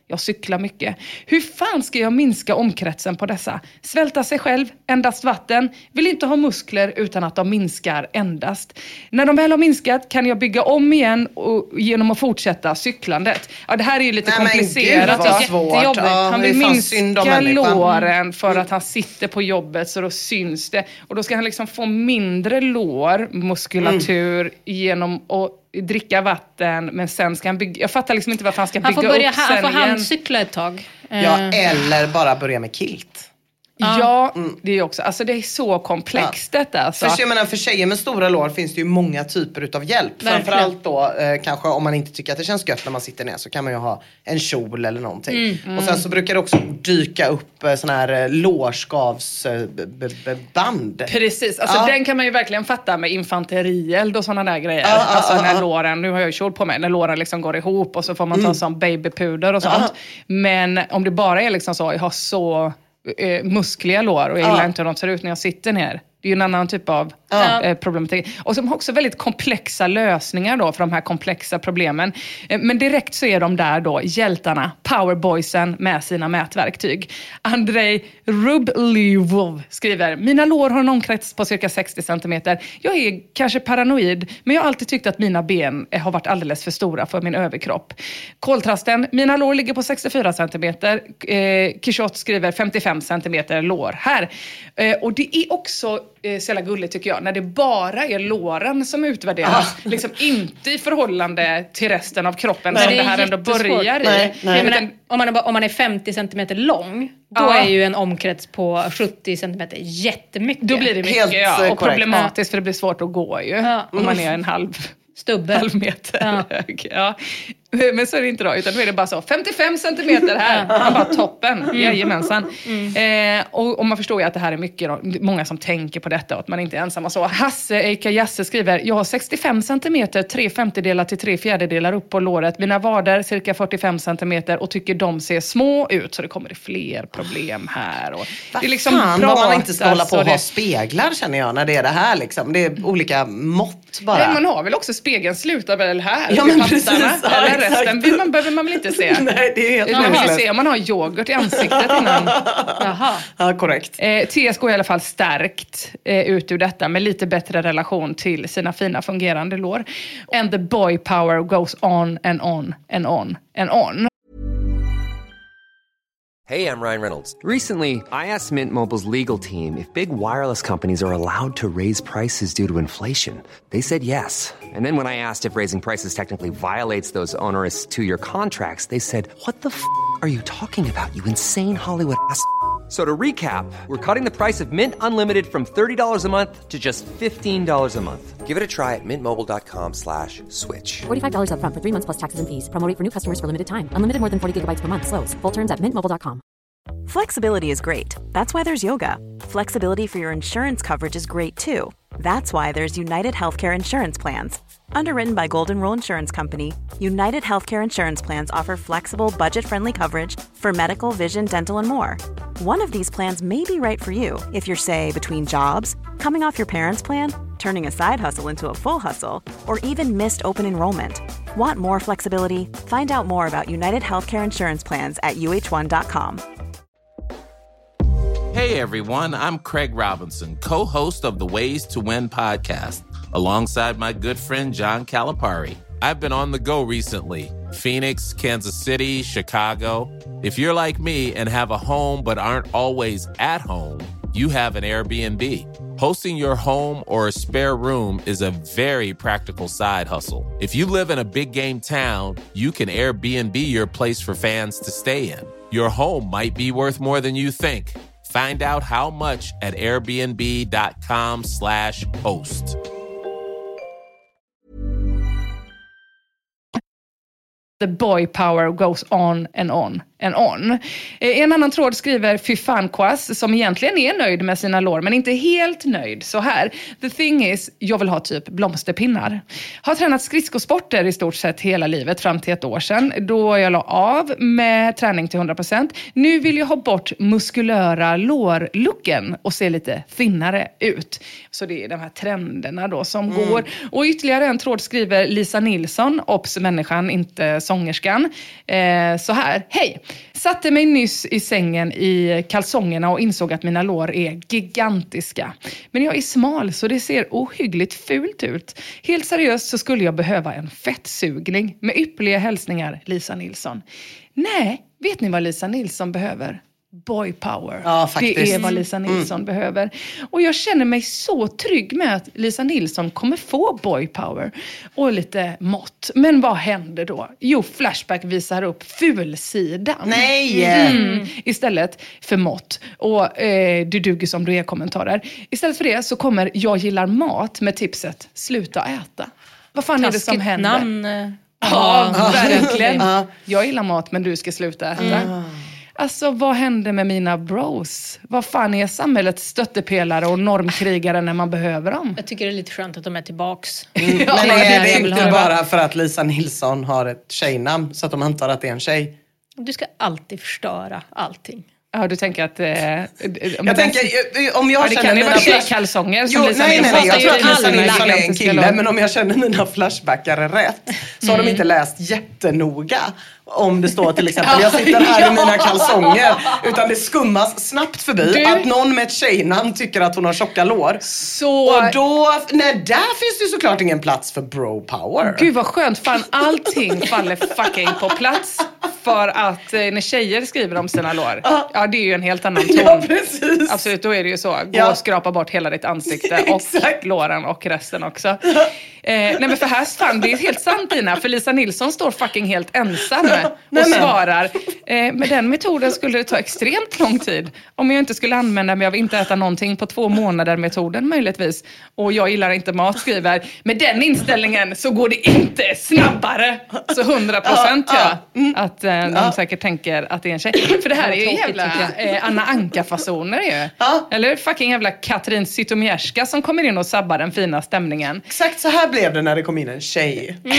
Jag cyklar mycket. Hur fan ska jag minska omkretsen på dessa? Svälta sig själv, endast vatten. Vill inte ha muskler utan att de minskar endast. När de väl har minskat kan jag bygga om igen och, genom att fortsätta cyklandet. Ja, det här är ju lite Nej, komplicerat. Men gud, vad svårt. Ja, han vill minska låren för mm. att han sitter på jobbet så då syns det. Och då ska han liksom få mindre lår, muskulatur mm. genom att dricka vatten, men sen ska han bygga... Jag fattar liksom inte varför han ska han bygga får börja, upp sen Han får igen. handcykla ett tag. Ja, eller bara börja med kilt. Ja, mm. det är också, alltså det är så komplext ja. detta. Alltså. För, jag menar, för tjejer med stora lår finns det ju många typer utav hjälp. Verkligen. Framförallt då, eh, kanske om man inte tycker att det känns gött när man sitter ner, så kan man ju ha en kjol eller någonting. Mm. Mm. Och sen så brukar det också dyka upp eh, såna här eh, lårskavsband. Eh, Precis, alltså ja. den kan man ju verkligen fatta med infanterield och sådana där grejer. Ja, alltså ja, när ja. låren, nu har jag ju kjol på mig, när låren liksom går ihop och så får man ta mm. sån babypuder och sånt. Ja. Men om det bara är liksom så, jag har så... Eh, muskliga lår och jag gillar ja. inte hur de ser ut när jag sitter ner. Det är ju en annan typ av ja. eh, problematik. Och som har också väldigt komplexa lösningar då för de här komplexa problemen. Eh, men direkt så är de där då hjältarna, powerboysen med sina mätverktyg. Andrei Rublev skriver: mina lår har en omkrets på cirka sextio centimeter. Jag är kanske paranoid, men jag har alltid tyckt att mina ben har varit alldeles för stora för min överkropp. Koltrasten, mina lår ligger på sextiofyra centimeter. Eh, Kishot skriver femtiofem centimeter lår här. Eh, och det är också eh, så jävla gulligt tycker jag, när det bara är låren som utvärderas. Ah. Liksom inte i förhållande till resten av kroppen nej, som det, det här ändå börjar i. Nej, nej. Menar, om, man är, om man är femtio centimeter lång, då ah. är ju en omkrets på sjuttio centimeter jättemycket. Då blir det mycket, helt, ja. Och korrekt. Problematiskt, för det blir svårt att gå ju. Ja. Om man är en halv... Stubbe. Halv meter ja. hög. Ja. Men så är det inte då, utan då är det bara så femtiofem centimeter här. Han bara toppen, mm. jajamensan. Mm. Eh, och, och man förstår ju att det här är mycket, många som tänker på detta och att man inte är ensam och så. Hasse Eika Jasse skriver: jag har sextiofem centimeter, tre femtedelar till tre fjärdedelar upp på låret. Mina vader cirka fyrtiofem centimeter och tycker de ser små ut, så det kommer det fler problem här. Och det är liksom fan vad man inte ska hålla på och ha det... speglar, känner jag, när det är det här liksom. Det är olika mått bara. Nej, man har väl också spegeln slutar väl här. Ja, men precis. Eller resten vill man, behöver man väl inte se. Nej, det är helt man vill se om man har yoghurt i ansiktet innan. Jaha. Ja, korrekt. Eh, T S går i alla fall stärkt eh, ut ur detta med lite bättre relation till sina fina fungerande lår. And the boy power goes on and on and on and on. Hey, I'm Ryan Reynolds. Recently, I asked Mint Mobile's legal team if big wireless companies are allowed to raise prices due to inflation. They said yes. And then when I asked if raising prices technically violates those onerous two-year contracts, they said, what the f*** are you talking about, you insane Hollywood ass f- So to recap, we're cutting the price of Mint Unlimited from thirty dollars a month to just fifteen dollars a month. Give it a try at mintmobile.com slash switch. forty-five dollars up front for three months plus taxes and fees. Promo rate for new customers for limited time. Unlimited more than forty gigabytes per month. Slows full terms at mint mobile dot com. Flexibility is great. That's why there's yoga. Flexibility for your insurance coverage is great too. That's why there's United Healthcare Insurance Plans. Underwritten by Golden Rule Insurance Company, United Healthcare Insurance Plans offer flexible, budget-friendly coverage for medical, vision, dental, and more. One of these plans may be right for you if you're, say, between jobs, coming off your parents' plan, turning a side hustle into a full hustle, or even missed open enrollment. Want more flexibility? Find out more about United Healthcare Insurance Plans at U H one dot com. Hey everyone, I'm Craig Robinson, co-host of the Ways to Win podcast, alongside my good friend John Calipari. I've been on the go recently. Phoenix, Kansas City, Chicago. If you're like me and have a home but aren't always at home, you have an Airbnb. Hosting your home or a spare room is a very practical side hustle. If you live in a big game town, you can Airbnb your place for fans to stay in. Your home might be worth more than you think. Find out how much at airbnb.com slash host. The boy power goes on and on än on. En annan tråd skriver Fyfanquas som egentligen är nöjd med sina lår men inte helt nöjd. Så här, the thing is, jag vill ha typ blomsterpinnar. Har tränat skridskosporter i stort sett hela livet fram till ett år sedan. Då jag la av med träning till hundra procent. Nu vill jag ha bort muskulöra lårlooken och se lite thinnare ut. Så det är de här trenderna då som mm. går. Och ytterligare en tråd skriver Lisa Nilsson, obs människan, inte sångerskan. Eh, så här, hej. Satte mig nyss i sängen i kalsongerna och insåg att mina lår är gigantiska. Men jag är smal så det ser ohyggligt fult ut. Helt seriöst så skulle jag behöva en fettsugning. Med ypperliga hälsningar, Lisa Nilsson. Nej, vet ni vad Lisa Nilsson behöver? Boy power. Ja, faktiskt. Det är vad Lisa Nilsson mm. behöver. Och jag känner mig så trygg med att Lisa Nilsson kommer få boy power. Och lite mått. Men vad händer då? Jo, Flashback visar upp fulsidan. Nej! Mm. Istället för mått. Och eh, du duger som du är kommentarer. Istället för det så kommer jag gillar mat med tipset sluta äta. Vad fan är det som händer? Namn. Ja, ja, verkligen. Jag gillar mat men du ska sluta äta. Mm. Alltså, vad händer med mina bros? Vad fan är samhällets stöttepelare och normkrigare när man behöver dem? Jag tycker det är lite skönt att de är tillbaks. Mm. Ja, men det är det är inte bara för att Lisa Nilsson har ett tjejnamn så att de antar att det är en tjej? Du ska alltid förstöra allting. Ja, du tänker att... Eh, jag tänker, om jag ja, det känner kan mina vara flash... kalsonger som jo, Lisa nej, nej, nej, jag tror att Lisa Nilsson är en kille. Men om jag känner mina flashbackare rätt så har mm. de inte läst jättenoga. Om det står till exempel, jag sitter här i mina kalsonger. Utan det skummas snabbt förbi du... att någon med ett tjejnamn tycker att hon har tjocka lår. Så... Och då, nej, där finns det såklart ingen plats för bro power. Gud vad skönt, fan allting faller fucking på plats. För att eh, när tjejer skriver om sina lår, uh. ja det är ju en helt annan ton. Ja, precis. Absolut, då är det ju så. Gå ja. och skrapa bort hela ditt ansikte och låren och resten också. Uh. Eh, nej men för här fan, det är helt sant Ina, för Lisa Nilsson står fucking helt ensam och nej, svarar. Eh, med den metoden skulle det ta extremt lång tid. Om jag inte skulle använda mig av inte äta någonting på två månader metoden möjligtvis. Och jag gillar inte mat, skriver. Med den inställningen så går det inte snabbare. Så hundra procent ja. Mm. Att eh, de ja. säkert tänker att det är en tjej. För det här är ju jävla eh, Anna Anka-fasoner ju. Ja. Eller fucking jävla Katrin Zytomierska som kommer in och sabbar den fina stämningen. Exakt så här blev det när det kom in en tjej. Mm.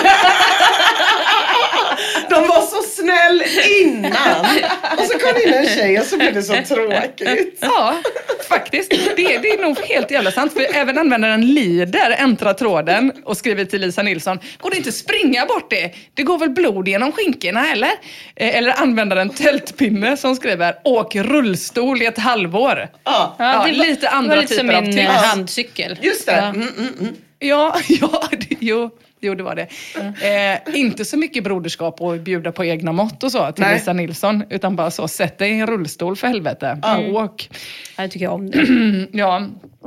De var så snäll innan. Och så kom in en tjej och så blev det så tråkigt. Ja, faktiskt. Det, det är nog helt jävla sant. För även användaren Lider äntrar tråden och skriver till Lisa Nilsson. Går det inte springa bort det? Det går väl blod genom skinkorna, eller? Eller användaren Tältpinne som skriver åk rullstol i ett halvår. Ja, ja det var, lite andra det var lite typer som av en tips. handcykel. Just det. Ja. Mm, mm, mm. Ja, ja, det, jo. Jo, det var det. Mm. Eh, inte så mycket broderskap och bjuda på egna mått och så till Nej. Lisa Nilsson. Utan bara så, sätt dig i en rullstol för helvete. Mm. Åk. Jag tycker om det. Ja.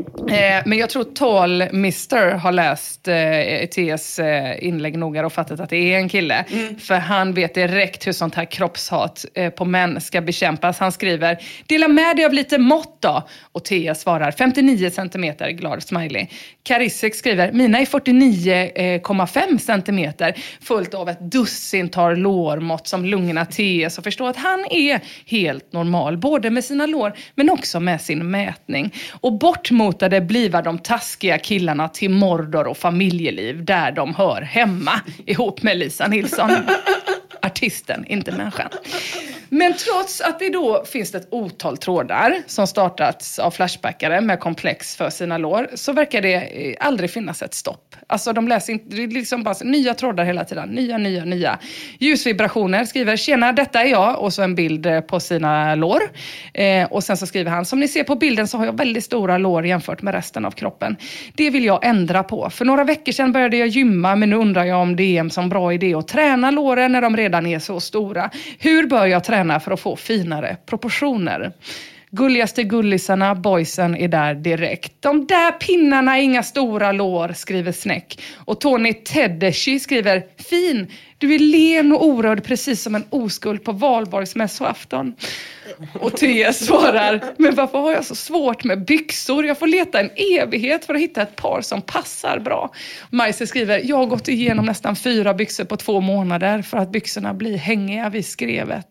Eh, men jag tror Tall Mister har läst eh, T S eh, inlägg noga och fattat att det är en kille. Mm. För han vet direkt hur sånt här kroppshat eh, på män ska bekämpas. Han skriver, dela med dig av lite mått då. Och T S svarar, femtionio centimeter, glad smiley. Karissek skriver, mina är fyrtionio komma fem centimeter. Fullt av ett dussintal lårmått som lungorna T S. Och förstå att han är helt normal. Både med sina lår men också med sin mätning. Och bort mot det bliva de taskiga killarna till Mordor och familjeliv där de hör hemma ihop med Lisa Nilsson. Artisten, inte människan. Men trots att det då finns ett otal trådar som startats av flashbackare med komplex för sina lår så verkar det aldrig finnas ett stopp. Alltså de läser inte, det är liksom bara nya trådar hela tiden. Nya, nya, nya. Ljusvibrationer skriver, tjena detta är jag och så en bild på sina lår. Eh, och sen så skriver han, som ni ser på bilden så har jag väldigt stora lår jämfört med resten av kroppen. Det vill jag ändra på. För några veckor sedan började jag gymma men nu undrar jag om det är en sån bra idé att träna låren när de redan är så stora. Hur bör jag träna för att få finare proportioner? Gulligaste gullisarna, boysen är där direkt. De där pinnarna är inga stora lår, skriver Snäck. Och Tony Tedeschi skriver, fin, du är len och orörd precis som en oskuld på valborgsmässoafton. Och T S svarar, men varför har jag så svårt med byxor? Jag får leta en evighet för att hitta ett par som passar bra. Majse skriver, jag har gått igenom nästan fyra byxor på två månader för att byxorna blir hängiga vid skrevet.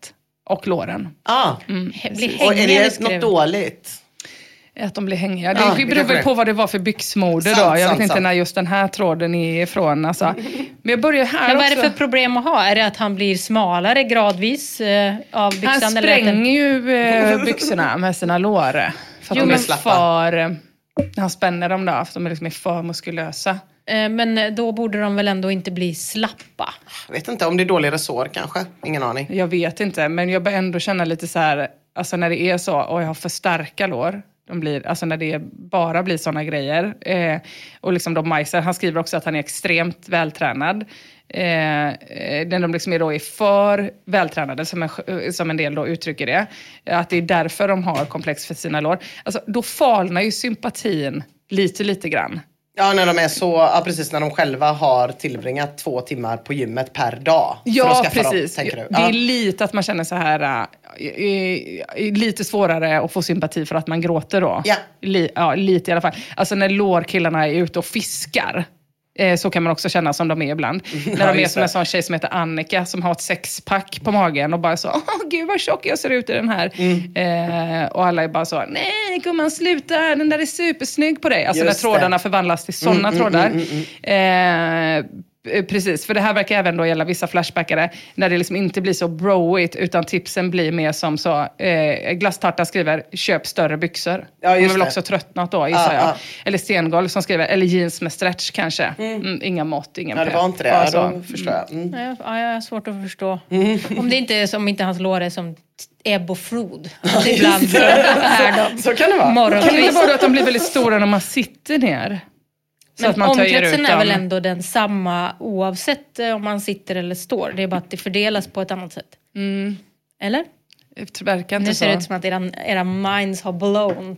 och låren. Ah. Mm, och är det något dåligt? Att de blir hängiga. Det Ja, beror väl på vad det var för byxmode sant, då. Jag sant, vet inte sant. när just den här tråden är ifrån. Alltså. Men jag börjar här Men vad är också. det för problem att ha? Är det att han blir smalare gradvis eh, av byxan? Han eller att den- spränger ju eh, byxorna med sina lår. För att Jo, de är men slappa. för... eh, Han spänner dem då, för att de är liksom för muskulösa. Eh, Men då borde de väl ändå inte bli slappa? Jag vet inte om det är dålig resår kanske. Ingen aning. Jag vet inte, men jag börjar ändå känna lite så här... Alltså när det är så, och jag har för starka lår. De blir, alltså när det bara blir såna grejer. Eh, och liksom de Meiser, han skriver också att han är extremt vältränad. Eh, eh, den de liksom är då är för vältränade, som en, som en del då uttrycker det. Att det är därför de har komplex för sina lår. Alltså då falnar ju sympatin lite, lite grann. Ja, när de är så, ja, precis när de själva har tillbringat två timmar på gymmet per dag. för Ja, att skaffa precis. Dem, tänker du? Det Ja. är lite att man känner så här, äh, äh, lite svårare att få sympati för att man gråter då. Ja. Li, ja, lite i alla fall. Alltså när lårkillarna är ute och fiskar. Eh, så kan man också känna som de är ibland. När de är just som det. en sån tjej som heter Annika som har ett sexpack på magen och bara så, åh gud vad tjock jag ser ut i den här. Mm. Eh, och alla är bara så, nej gumman sluta, den där är supersnygg på dig. Alltså Just när trådarna det. förvandlas till sådana Mm, trådar. mm, mm, mm, Eh, Precis, för det här verkar även då gälla vissa flashbackare när det liksom inte blir så broigt utan tipsen blir mer som så eh, Glasstarta skriver, köp större byxor. Ja, De just har väl det. också tröttnat då, gissar Ja, jag. ja. Eller Stengolv som skriver, eller jeans med stretch kanske. Mm, inga mått, ingen Ja, det pepp. var inte det. Bara Ja, så. då förstår jag. Mm. Ja, ja, jag har svårt att förstå. Om det inte är som inte hans lår är som ebb och flod. Att ibland är de Så kan det vara. Kan det inte morgonkvist. vara att de blir väldigt stora när man sitter ner? Så att Men man töjer omkretsen ut är väl dem. ändå den samma oavsett eh, om man sitter eller står. Det är bara att det fördelas på ett annat sätt. Mm. Eller? Det verkar inte Nu så. ser det ut som att era, era minds har blown.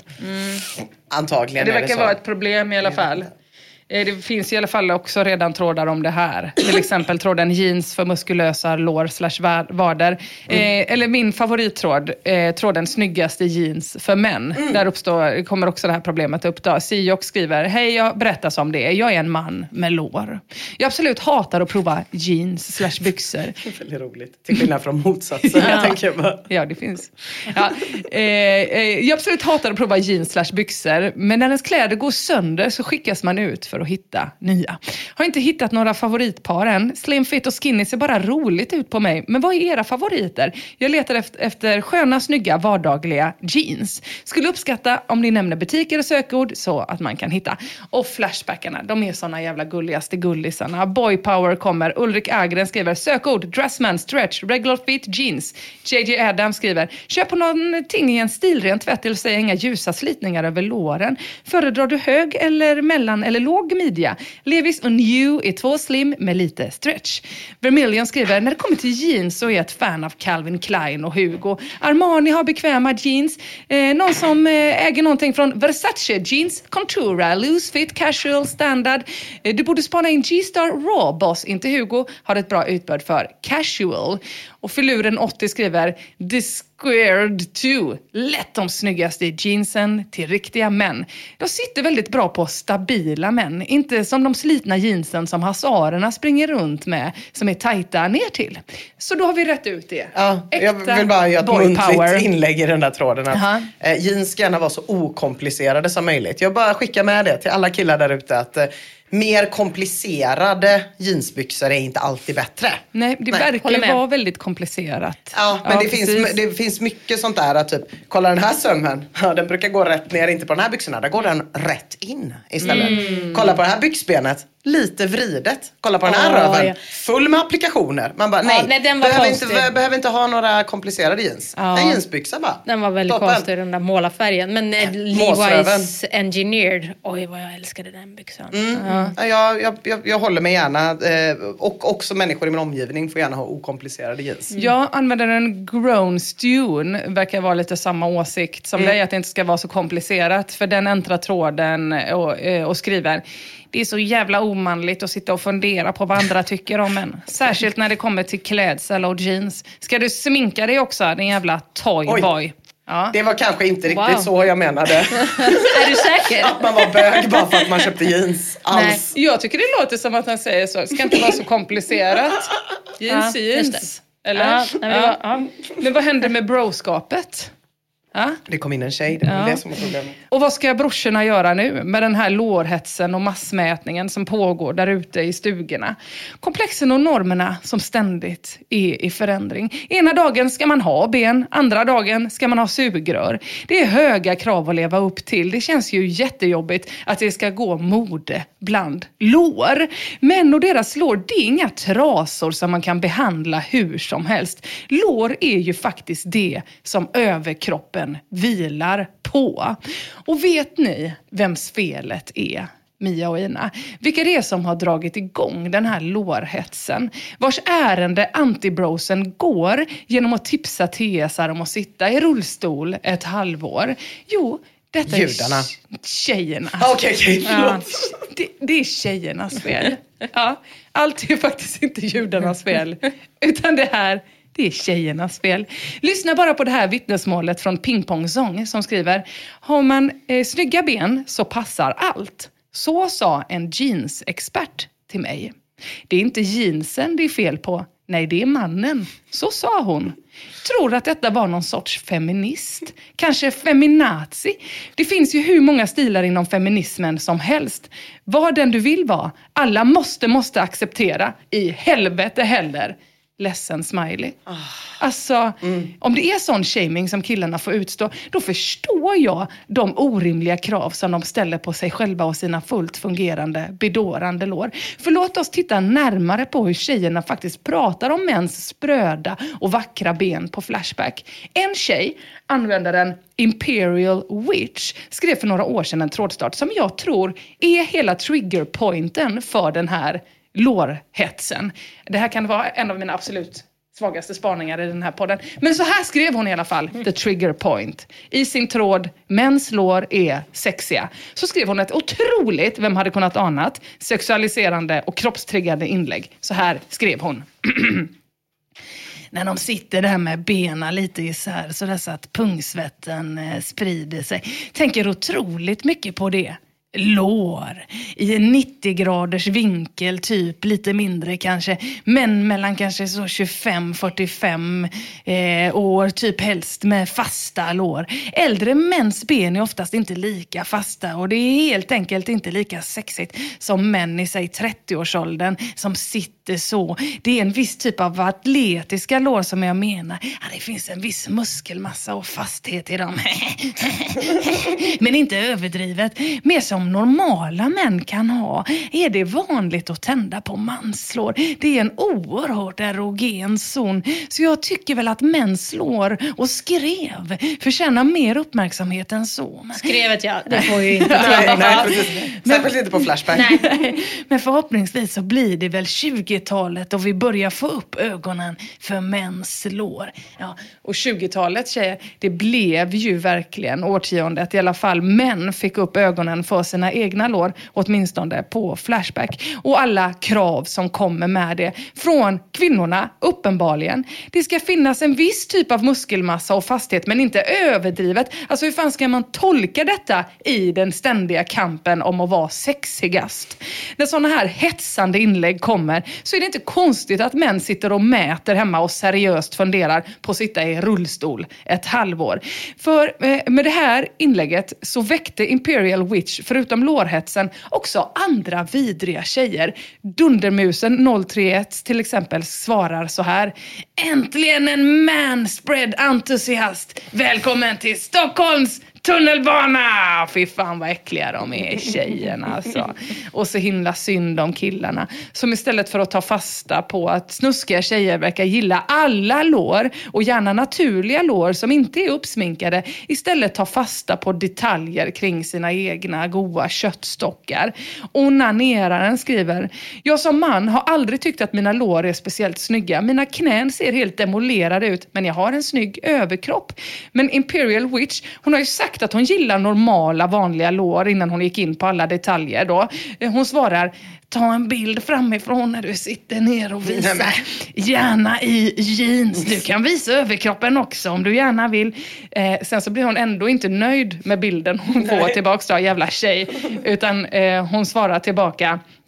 Antagligen Det är det verkar så. vara ett problem i alla fall. Eh, Det finns i alla fall också redan trådar om det här. Till exempel tråden jeans för muskulösa lår slash va- vader. Eh, eller min favorittråd, eh, tråden snyggaste jeans för män. Där uppstår, kommer också det här problemet upp då. Siok skriver, hej jag berättar som det är. Jag är en man med lår. Jag absolut hatar att prova jeans slash byxor. Det är väldigt roligt. Till skillnad från motsatsen. Jag tänker bara... Ja, det finns. Ja, eh, eh, jag absolut hatar att prova jeans slash byxor. Men när ens kläder går sönder så skickas man ut för att hitta nya. Har inte hittat några favoritpar än. Slim fit och skinny ser bara roligt ut på mig. Men vad är era favoriter? Jag letar efter, efter sköna, snygga, vardagliga jeans. Skulle uppskatta om ni nämner butiker och sökord så att man kan hitta. Och flashbackarna, de är såna jävla gulligaste gullisarna. Boy power kommer. Ulrik Agren skriver sökord, dressman, stretch, regular fit, jeans. J J Adams skriver köp på någonting i en stilren tvätt eller säga inga ljusa slitningar över låren. Föredrar du hög eller mellan eller låg midja? Levis och New är två slim med lite stretch. Vermilion skriver när det kommer till jeans så är jag ett fan av Calvin Klein och Hugo. Armani har bekväma jeans. Eh, någon som eh, äger någonting från Versace jeans, Contura, loose fit, casual, standard. Eh, du borde spana in G-Star Raw Boss, inte Hugo, har ett bra utbud för casual. Och Filuren åttio skriver The Squared two. Lätt de snyggaste i jeansen till riktiga män. De sitter väldigt bra på stabila män. Inte som de slitna jeansen som hasarerna springer runt med. Som är tajta ner till. Så då har vi rätt ut det. Ja, Äkta jag vill bara göra ett boy muntligt power. inlägg i den där tråden. Att, Aha. eh, jeans ska gärna vara så okomplicerade som möjligt. Jag bara skickar med det till alla killar där ute att eh, mer komplicerade jeansbyxor är inte alltid bättre. Nej, det Nej, håller verkar med. vara väldigt komplicerat. Ja, men det, precis. finns, det finns mycket sånt där att typ, kolla den här sömmen, ja, den brukar gå rätt ner, inte på den här byxorna, där går den rätt in istället. Mm. Kolla på det här byxbenet, lite vridet. Kolla på den här Åh, röven, ja. full med applikationer. Man bara, nej, nej, den var behöver, konstig. inte, behöver inte ha några komplicerade jeans. Ja. En jeansbyxa bara. Den var väldigt Toppen. konstig, den där målarfärgen. Men eh, Måsröven. Levi's Engineered. Oj, vad jag älskade den byxan. Ja. Ja, jag, jag, jag, jag håller mig gärna, eh, och också människor i min omgivning får gärna ha okomplicerade jeans. Jag använder en grown stune, verkar vara lite samma åsikt som dig, att det inte ska vara så komplicerat. För den äntrar tråden och, eh, och skriver, det är så jävla omanligt att sitta och fundera på vad andra tycker om en. Särskilt när det kommer till klädsel och jeans. Ska du sminka dig också, din jävla toyboy? Ja. Det var kanske inte riktigt Wow. så jag menade. Är du säker? Att man var bög bara för att man köpte jeans. Alls. Jag tycker det låter som att han säger så. Det ska inte vara så komplicerat. Jeans Ja, är just jeans. Eller? Ja, nej, men, ja. ja. Men vad händer med broskapet? Ja? Det kom in en tjej, det är Ja. det som är problemet. Och vad ska brorsorna göra nu med den här lårhetsen och massmätningen som pågår där ute i stugorna? Komplexen och normerna som ständigt är i förändring. Ena dagen ska man ha ben, andra dagen ska man ha sugrör. Det är höga krav att leva upp till. Det känns ju jättejobbigt att det ska gå mode bland lår. Män och deras lår, det är inga trasor som man kan behandla hur som helst. Lår är ju faktiskt det som överkroppen vilar på. Och vet ni vems felet är? Mia och Ina. Vilka det är som har dragit igång den här lårhetsen? Vars ärende antibrosen går genom att tipsa T S R om att sitta i rullstol ett halvår. Jo, detta Judarna. är tjejerna. Okej, okej, förlåt. Det, det är tjejernas fel. Ja, allt är faktiskt inte judarnas fel. Utan det här, det är tjejernas fel. Lyssna bara på det här vittnesmålet från Pingpongsång som skriver: har man eh, snygga ben så passar allt. Så sa en jeansexpert till mig. Det är inte jeansen det är fel på. Nej, det är mannen. Så sa hon. Tror att detta var någon sorts feminist. Kanske feminazi. Det finns ju hur många stilar inom feminismen som helst. Vad den du vill vara. Alla måste, måste acceptera. I helvete heller. Ledsen smiley. Oh. Alltså, mm. om det är sån shaming som killarna får utstå, då förstår jag de orimliga krav som de ställer på sig själva och sina fullt fungerande, bedårande lår. För låt oss titta närmare på hur tjejerna faktiskt pratar om mäns spröda och vackra ben på Flashback. En tjej, användaren Imperial Witch, skrev för några år sedan en trådstart som jag tror är hela triggerpointen för den här lårhetsen. Det här kan vara en av mina absolut svagaste spaningar i den här podden. Men så här skrev hon i alla fall, the trigger point. I sin tråd, mäns lår är sexiga. Så skrev hon ett otroligt, vem hade kunnat anat, sexualiserande och kroppstriggande inlägg. Så här skrev hon. När de sitter där med benen lite isär så, där så att pungsvetten eh, sprider sig. Tänker otroligt mycket på det. Lår i en nittio graders vinkel, typ lite mindre kanske, men mellan kanske så tjugofem fyrtiofem eh, år, typ helst med fasta lår. Äldre mäns ben är oftast inte lika fasta och det är helt enkelt inte lika sexigt som män i sig trettio-årsåldern som sitter så. Det är en viss typ av atletiska lår som jag menar. Ja, det finns en viss muskelmassa och fasthet i dem. Men inte överdrivet. Mer som normala män kan ha. Är det vanligt att tända på manslår? Det är en oerhört erogen zon. Så jag tycker väl att mäns lår och skrev förtjänar mer uppmärksamhet än så. Men... Skrevet, ja. Det får ju inte. nej, nej, precis. Särskilt inte på Flashback. Nej. Men förhoppningsvis så blir det väl tjugotalet och vi börjar få upp ögonen för mäns lår. Ja, och tjugotalet, tjejer, det blev ju verkligen årtiondet. I alla fall män fick upp ögonen för sina egna lår, åtminstone på Flashback. Och alla krav som kommer med det. Från kvinnorna, uppenbarligen. Det ska finnas en viss typ av muskelmassa och fasthet, men inte överdrivet. Alltså hur fan ska man tolka detta i den ständiga kampen om att vara sexigast? När sådana här hetsande inlägg kommer så är det inte konstigt att män sitter och mäter hemma och seriöst funderar på att sitta i rullstol ett halvår. För eh, med det här inlägget så väckte Imperial Witch, förutom lårhetsen, också andra vidriga tjejer. Dundermusen noll tre ett till exempel svarar så här: äntligen en manspread-entusiast! Välkommen till Stockholms tunnelbana! Fy fan vad äckliga de är, tjejerna alltså. Och så himla synd om killarna som istället för att ta fasta på att snuskiga tjejer verkar gilla alla lår och gärna naturliga lår som inte är uppsminkade, istället tar fasta på detaljer kring sina egna goda köttstockar. Onaneraren skriver: jag som man har aldrig tyckt att mina lår är speciellt snygga. Mina knän ser helt demolerade ut, men jag har en snygg överkropp. Men Imperial Witch, hon har ju sagt att hon gillar normala vanliga lår innan hon gick in på alla detaljer då. Hon svarar: ta en bild framifrån när du sitter ner och visar. Gärna i jeans. Du kan visa överkroppen också om du gärna vill. Eh, sen så blir hon ändå inte nöjd med bilden hon får tillbaka då, jävla tjej. Utan eh, hon svarar tillbaka: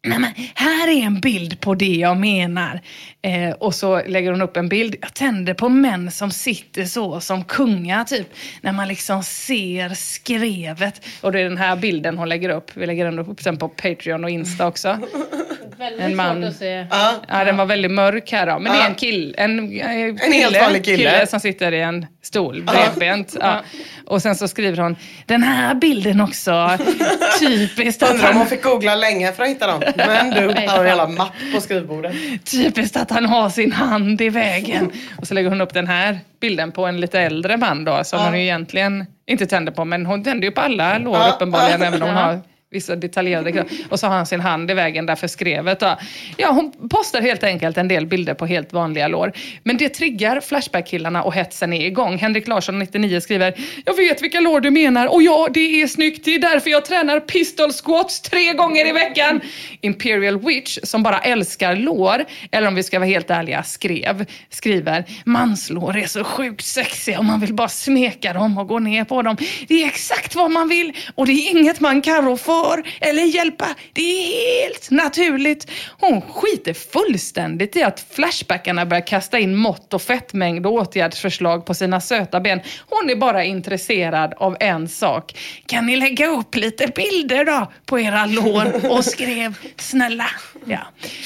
Nej, men här är en bild på det jag menar. Eh, och så lägger hon upp en bild. Jag tänder på män som sitter så som kungar typ. När man liksom ser skrevet. Och det är den här bilden hon lägger upp. Vi lägger den upp sen på Patreon och Insta också. Väldigt en man. svårt att se. Ja, ja, den var väldigt mörk här då. Men ja. det är en kill. En, en, en helt vanlig kille. kille som sitter i en stol bredbent. Ja. Och sen så skriver hon, den här bilden också. Typiskt att Undrar om han... hon fick googla länge för att hitta dem. Men du har en jävla mapp på skrivbordet. Typiskt att han har sin hand i vägen. Och så lägger hon upp den här bilden på en lite äldre man då. Som ja. hon ju egentligen inte tänder på. Men hon tänder ju på alla lår ja. uppenbarligen. Även om hon har vissa detaljerade grejer. Och så har han sin hand i vägen där för skrevet. Då. Ja, hon postar helt enkelt en del bilder på helt vanliga lår. Men det triggar Flashback-killarna och hetsen är igång. Henrik Larsson, nittionio, skriver: jag vet vilka lår du menar. Och ja, det är snyggt. Det är därför jag tränar pistol squats tre gånger i veckan. Imperial Witch, som bara älskar lår, eller om vi ska vara helt ärliga, skrev, skriver: manslår är så sjukt sexiga och man vill bara smeka dem och gå ner på dem. Det är exakt vad man vill och det är inget man kan rå för eller hjälpa. Det är helt naturligt. Hon skiter fullständigt i att flashbackarna börjar kasta in mått och fettmängd och åtgärdsförslag på sina söta ben. Hon är bara intresserad av en sak. Kan ni lägga upp lite bilder då på era lår? Och skrev, snälla. Ja.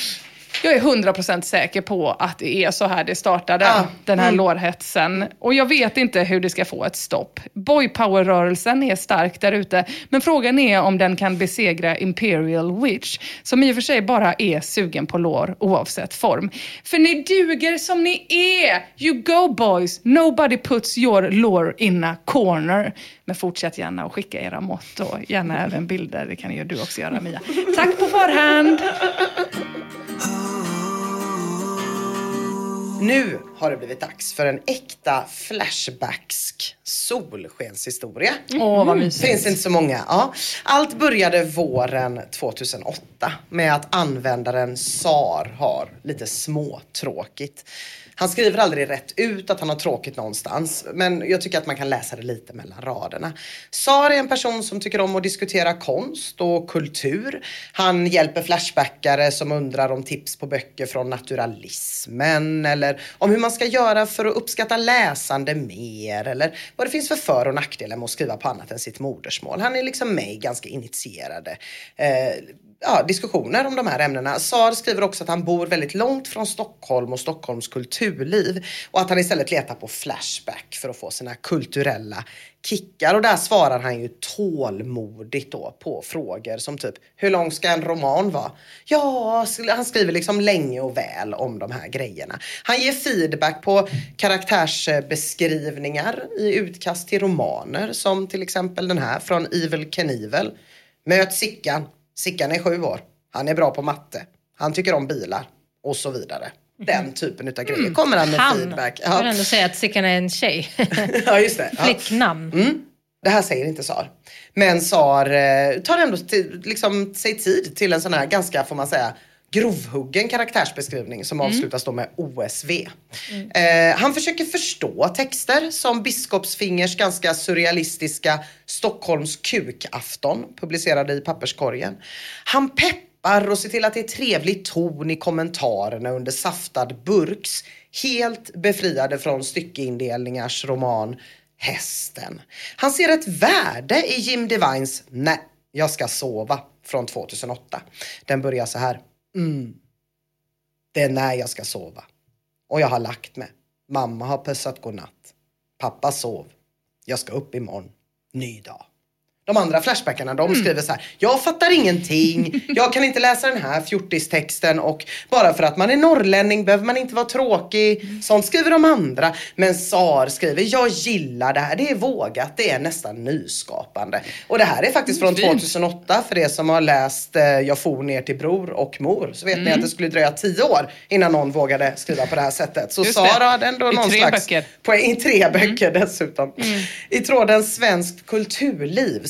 Jag är hundra procent säker på att det är så här det startade, ja. den här mm. lårhetsen. Och jag vet inte hur det ska få ett stopp. Boypower-rörelsen är stark där ute. Men frågan är om den kan besegra Imperial Witch. Som i och för sig bara är sugen på lår oavsett form. För ni duger som ni är. You go boys. Nobody puts your lore in a corner. Men fortsätt gärna och skicka era mått. Och gärna även bilder. Det kan ju du också göra, Mia. Tack på förhand. Nu har det blivit dags för en äkta flashbacksk solskenshistoria. Åh, oh, vad mysigt. Finns inte så många. Ja. Allt började våren tjugohundraåtta med att användaren Sar har lite småtråkigt. Han skriver aldrig rätt ut att han har tråkigt någonstans. Men jag tycker att man kan läsa det lite mellan raderna. Sar är en person som tycker om att diskutera konst och kultur. Han hjälper flashbackare som undrar om tips på böcker från naturalismen. Eller om hur man ska göra för att uppskatta läsande mer. Eller vad det finns för för- och nackdelar med att skriva på annat än sitt modersmål. Han är liksom med i ganska initierade eh, ja, diskussioner om de här ämnena. Sar skriver också att han bor väldigt långt från Stockholm och Stockholms kulturliv. Och att han istället letar på Flashback för att få sina kulturella kickar. Och där svarar han ju tålmodigt då på frågor som typ: hur lång ska en roman vara? Ja, han skriver liksom länge och väl om de här grejerna. Han ger feedback på karaktärsbeskrivningar i utkast till romaner. Som till exempel den här från Evel Knievel. Möt Sickan. Sickan är sju år. Han är bra på matte. Han tycker om bilar. Och så vidare. Den typen utav grejer. Mm. Kommer han med han. feedback. Jag vill ändå säga att Sickan är en tjej. Ja, just det. Flicknamn. Mm. Det här säger inte Sar. Men Sar eh, tar ändå t- liksom, sig tid till en sån här ganska, får man säga, grovhuggen karaktärsbeskrivning som mm. avslutas då med O S V. Mm. Eh, han försöker förstå texter som Biskopsfingers ganska surrealistiska Stockholms kukafton, publicerade i papperskorgen. Han peppar och ser till att det är trevlig ton i kommentarerna under saftad burks, helt befriade från styckeindelningars roman Hästen. Han ser ett värde i Jim Devines Nej, jag ska sova från tjugohundraåtta. Den börjar så här. Mm. Det är när jag ska sova. Och jag har lagt mig. Mamma har pussat godnatt. Pappa sov. Jag ska upp imorgon. Ny dag. De andra flashbackarna, de mm. skriver så här: jag fattar ingenting. Jag kan inte läsa den här fjortistexten. Och bara för att man är norrlänning behöver man inte vara tråkig. Mm. Sånt skriver de andra. Men Sar skriver: jag gillar det här. Det är vågat. Det är nästan nyskapande. Och det här är faktiskt från tjugohundraåtta. För det som har läst eh, Jag for ner till bror och mor. Så vet mm. ni att det skulle dröja tio år innan någon vågade skriva på det här sättet. Så Sar hade ändå I någon tre slags... böcker. På, I tre böcker mm. dessutom. Mm. I tråden Svenskt kulturliv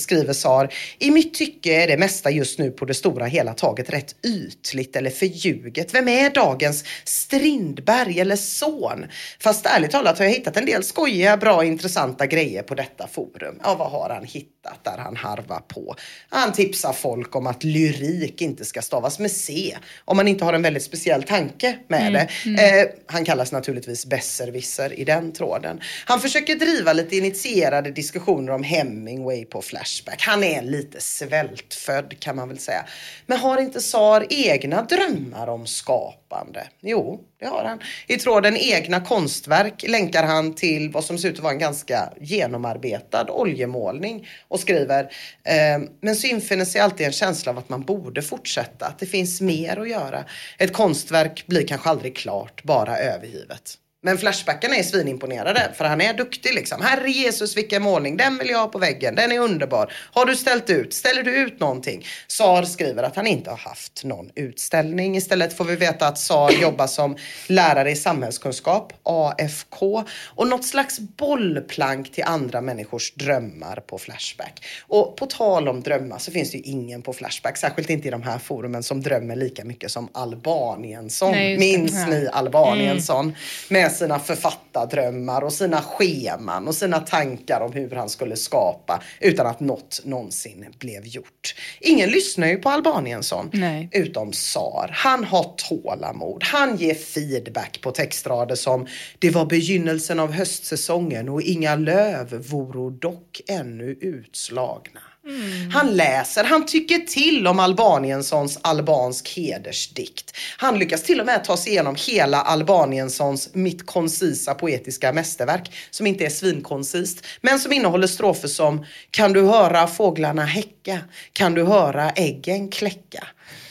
skriver Sar, i mitt tycke är det mesta just nu på det stora hela taget rätt ytligt eller förljuget. Vem är dagens Strindberg eller son? Fast ärligt talat har jag hittat en del skojiga, bra, intressanta grejer på detta forum. Ja, vad har han hittat där han harvar på? Han tipsar folk om att lyrik inte ska stavas med C om man inte har en väldigt speciell tanke med mm. det. Mm. Eh, han kallas naturligtvis besserwisser i den tråden. Han försöker driva lite initierade diskussioner om Hemingway på Flashback. Han är lite svältfödd kan man väl säga. Men har inte Sar egna drömmar om skapande? Jo, det har han. I tråden egna konstverk länkar han till vad som ser ut att vara en ganska genomarbetad oljemålning och skriver eh, men så infinner sig alltid en känsla av att man borde fortsätta, att det finns mer att göra. Ett konstverk blir kanske aldrig klart, bara övergivet. Men Flashbackarna är svinimponerade för han är duktig liksom. Herre Jesus, vilken målning, den vill jag ha på väggen, den är underbar. Har du ställt ut, ställer du ut någonting? Sar skriver att han inte har haft någon utställning. Istället får vi veta att Sar jobbar som lärare i samhällskunskap, A F K, och något slags bollplank till andra människors drömmar på Flashback. Och på tal om drömmar så finns det ju ingen på Flashback, särskilt inte i de här forumen, som drömmer lika mycket som Albaniensson. Nej, minns ni Albaniensson? Mm. Med sina författardrömmar och sina scheman och sina tankar om hur han skulle skapa utan att något någonsin blev gjort. Ingen lyssnar ju på Albaniensson. Nej. Utom Sar. Han har tålamod. Han ger feedback på textrader som det var begynnelsen av höstsäsongen och inga löv voro dock ännu utslagna. Mm. Han läser, han tycker till om Albaniensons albansk hedersdikt. Han lyckas till och med ta sig igenom hela Albaniensons mitt koncisa poetiska mästerverk, som inte är svinkoncist, men som innehåller strofer som kan du höra fåglarna häcka, kan du höra äggen kläcka.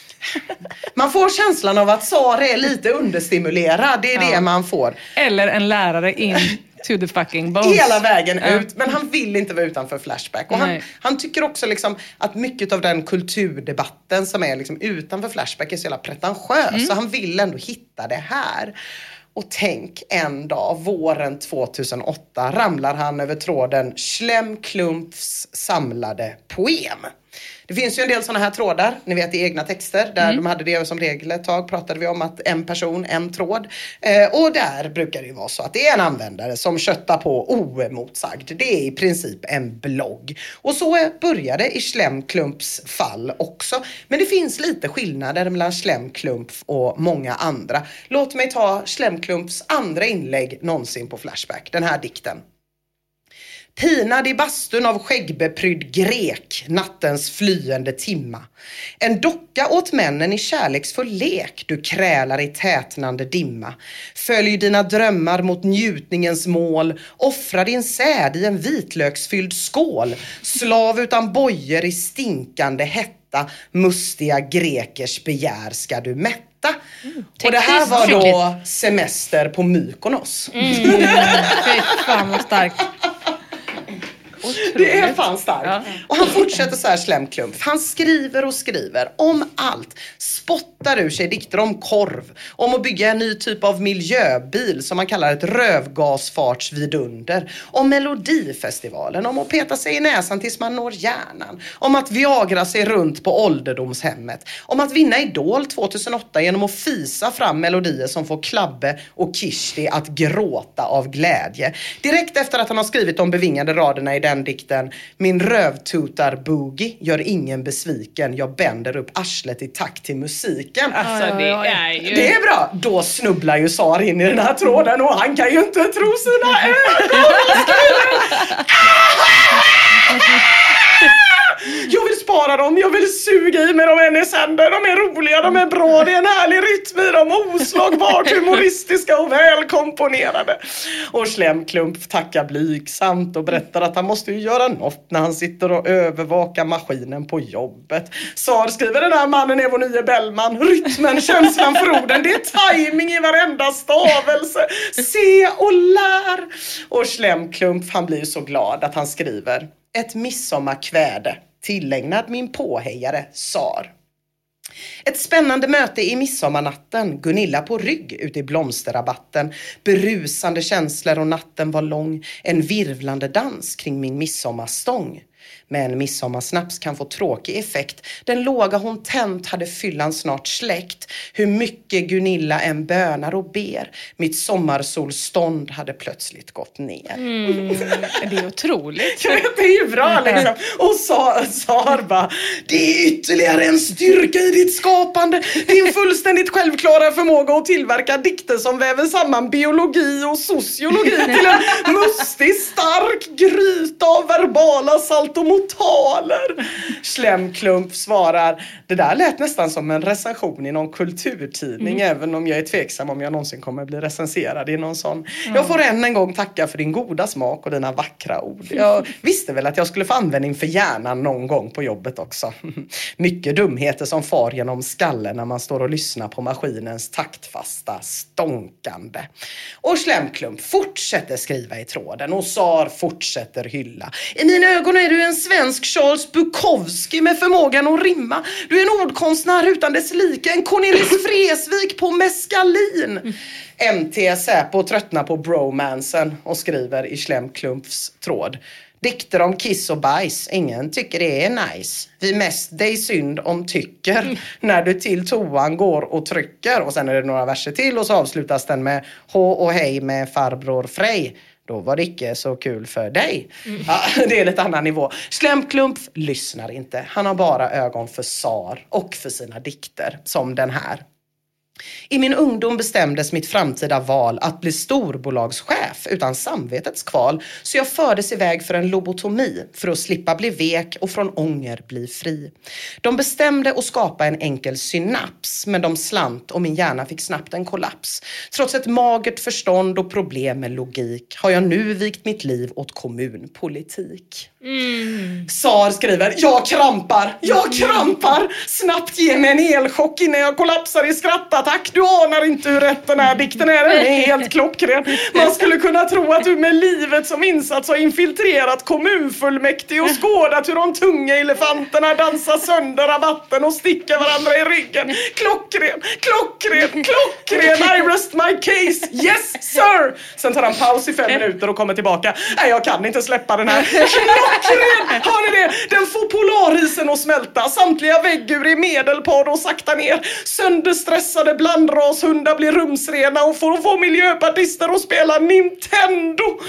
Man får känslan av att Sar är lite understimulerad, det är ja. det man får. Eller en lärare in to the fucking bones. Hela vägen mm. ut, men han vill inte vara utanför Flashback. Och han, han tycker också liksom att mycket av den kulturdebatten som är liksom utanför Flashback är så jävla pretentiös. Mm. Så han vill ändå hitta det här. Och tänk, en dag, våren tjugohundraåtta, ramlar han över tråden Slem Klumps samlade poem. Det finns ju en del sådana här trådar, ni vet i egna texter, där mm. de hade det som regel ett tag, pratade vi om att en person, en tråd. Eh, och där brukar det ju vara så att det är en användare som köttar på oemotsagd. Det är i princip en blogg. Och så började i Slemklumps fall också. Men det finns lite skillnader mellan Slemklump och många andra. Låt mig ta Slemklumps andra inlägg någonsin på Flashback, den här dikten. Pinad i bastun av skäggbeprydd grek, nattens flyende timma. En docka åt männen i kärleksfull lek, du krälar i tätnande dimma. Följ dina drömmar mot njutningens mål, offra din säd i en vitlöksfylld skål. Slav utan bojor i stinkande hetta, mustiga grekers begär ska du mätta. Mm, och det här var då semester på Mykonos. Mm, fy fan vad starkt. Otroligt. Det är fan starkt. Ja. Och han fortsätter så här, Slemklump. Han skriver och skriver om allt. Spottar ur sig dikter om korv. Om att bygga en ny typ av miljöbil som man kallar ett rövgasfartsvidunder. Om Melodifestivalen. Om att peta sig i näsan tills man når hjärnan. Om att viagra sig runt på ålderdomshemmet. Om att vinna Idol tjugohundraåtta genom att fisa fram melodier som får Klabbe och Kishti att gråta av glädje. Direkt efter att han har skrivit de bevingade raderna i den dikten. Min rövtutar boogie gör ingen besviken. Jag bänder upp arslet i takt till musiken. Alltså det är ju... Det är bra. Då snubblar ju Sar in i den här tråden och han kan ju inte tro sina ögon. Jag vill spara dem, jag vill suga i med dem än i sänder. De är roliga, de är bra, det är en härlig rytm i dem. Oslagbart, humoristiska och välkomponerade. Och Slemklump tackar blygsamt och berättar att han måste ju göra något när han sitter och övervakar maskinen på jobbet. Sar skriver, den här mannen är vår nya Bellman. Rytmen, känslan för orden, det är timing i varenda stavelse. Se och lär. Och Slemklump, han blir så glad att han skriver ett midsommarkväde tillägnad min påhejare Sar. Ett spännande möte i midsommarnatten, Gunilla på rygg ute i blomsterrabatten. Berusande känslor och natten var lång, en virvlande dans kring min midsommarstång. Men midsommarsnaps kan få tråkig effekt. Den låga hon tänt hade fyllan snart släckt. Hur mycket Gunilla än bönar och ber. Mitt sommarsolstånd hade plötsligt gått ner. Mm, det är otroligt. Jag vet, det är ju bra liksom. Och Sar, Sar bara, det är ytterligare en styrka i ditt skapande. Din fullständigt självklara förmåga att tillverka dikter som väver samman biologi och sociologi till en mustig, stark gryta av verbala saltomotaler. Slemklump svarar, det där lät nästan som en recension i någon kulturtidning, mm. även om jag är tveksam om jag någonsin kommer bli recenserad i någon sån. Mm. Jag får än en gång tacka för din goda smak och dina vackra ord. Jag visste väl att jag skulle få användning för hjärnan någon gång på jobbet också. Mycket dumheter som far genom skallen när man står och lyssnar på maskinens taktfasta stånkande. Och Slemklump fortsätter skriva i tråden och Sar fortsätter hylla. I mina ögon är du en svensk Charles Bukowski med förmågan att rimma. Du är en ordkonstnär utan dess like, en Cornelis Vreeswijk på meskalin. M T Säpo tröttnar på bromansen och skriver i Slemklumps tråd. Dikter om kiss och bajs, ingen tycker det är nice. Vi mest dig synd om tycker när du till toan går och trycker. Och sen är det några verser till och så avslutas den med H och hej med farbror Frej. Då var det inte så kul för dig. Mm. Ja, det är lite annan nivå. Slemklump lyssnar inte. Han har bara ögon för Sar och för sina dikter som den här. I min ungdom bestämdes mitt framtida val att bli storbolagschef utan samvetets kval, så jag fördes iväg för en lobotomi för att slippa bli vek och från ånger bli fri. De bestämde att skapa en enkel synaps, men de slant och min hjärna fick snabbt en kollaps. Trots ett magert förstånd och problem med logik har jag nu vikt mitt liv åt kommunpolitik. Mm. Sar skriver, jag krampar, jag krampar, snabbt ge mig en elchock innan jag kollapsar i skrattattack. Du anar inte hur rätt den här dikten är, den är helt klockren. Man skulle kunna tro att du med livet som insats har infiltrerat kommunfullmäktige och skådat hur de tunga elefanterna dansar sönder rabatten och sticker varandra i ryggen. Klockren, klockren, klockren, I rest my case, yes sir. Sen tar han paus i fem minuter och kommer tillbaka. Nej, jag kan inte släppa den här. Klockren, hör ni det? Den får polarisen att smälta. Samtliga väggur i medelpad och sakta ner. Sönderstressade blandrashundar blir rumsrena och får få miljöpartister att spela Nintendo.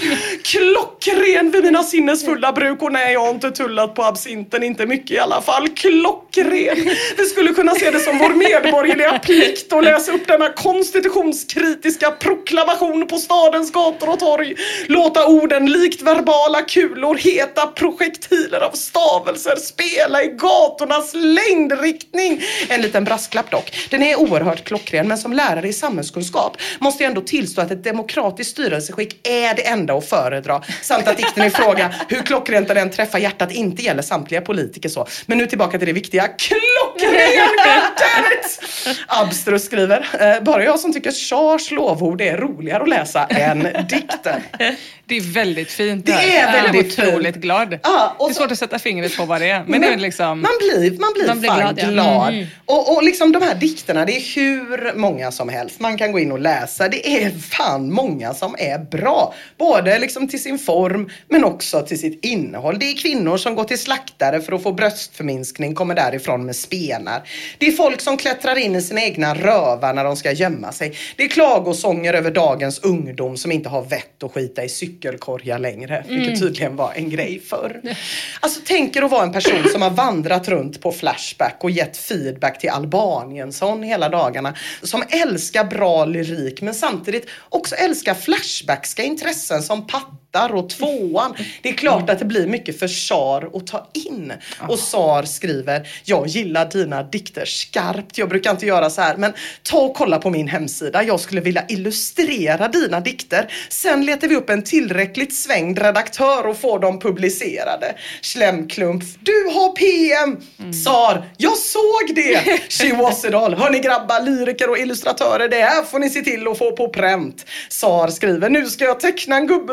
Klockren vid mina sinnesfulla bruk. Och nej, jag har inte tullat på absinten, inte mycket i alla fall. Klockren. Vi skulle kunna se det som vår medborgerliga plikt att läsa upp denna konstitutionskritiska proklamation på stadens gator och torg. Låta orden likt verbala kulor, heta projektiler av stavelser spela i gatornas längdriktning. En liten brasklapp dock. Den är oerhört klockren, men som lärare i samhällskunskap måste jag ändå tillstå att ett demokratiskt styrelseskick är det enda att föredra. Samt att dikten i fråga, hur klockrent den träffar hjärtat, inte gäller samtliga politiker så. Men nu tillbaka till det viktiga. Klockren! Goddammit! Abstrus skriver, eh, bara jag som tycker Chars lovord är roligare att läsa än dikten. Det är väldigt fint. Det är väldigt jag är otroligt fint. Glad. Ah, och det är svårt så, att sätta fingret på vad det är. Men, men det är liksom... Man blir, man blir, man blir glad. Ja. glad. Mm. Och, och liksom de här dikterna, det är hur många som helst. Man kan gå in och läsa. Det är fan många som är bra. Både liksom till sin form, men också till sitt innehåll. Det är kvinnor som går till slaktare för att få bröstförminskning, kommer därifrån med spenar. Det är folk som klättrar in i sina egna rövar när de ska gömma sig. Det är klagosånger över dagens ungdom som inte har vett att skita i cykelkorgar längre. Vilket mm. tydligen var en grej förr. Alltså tänker att vara en person som har vandrat runt på Flashback och gett feedback till Albanien sån hela dagarna. Som älskar bra lyrik men samtidigt också älskar flashbackska intressen som pattar och tvåan. Det är klart att det blir mycket för Sar att ta in. Och Sar skriver, jag gillar dina dikter skarpt. Jag brukar inte göra så här, men ta och kolla på min hemsida. Jag skulle vilja illustrera dina dikter. Sen letar vi upp en tillräckligt svängd redaktör och får dem publicerade. Slemklump, du har P M. Mm. Sar, jag såg det. She was it all. Hörni grabbar, lyriker och illustratörer, det här får ni se till att få på pränt. Sar skriver, nu ska jag teckna en gubbe som skiter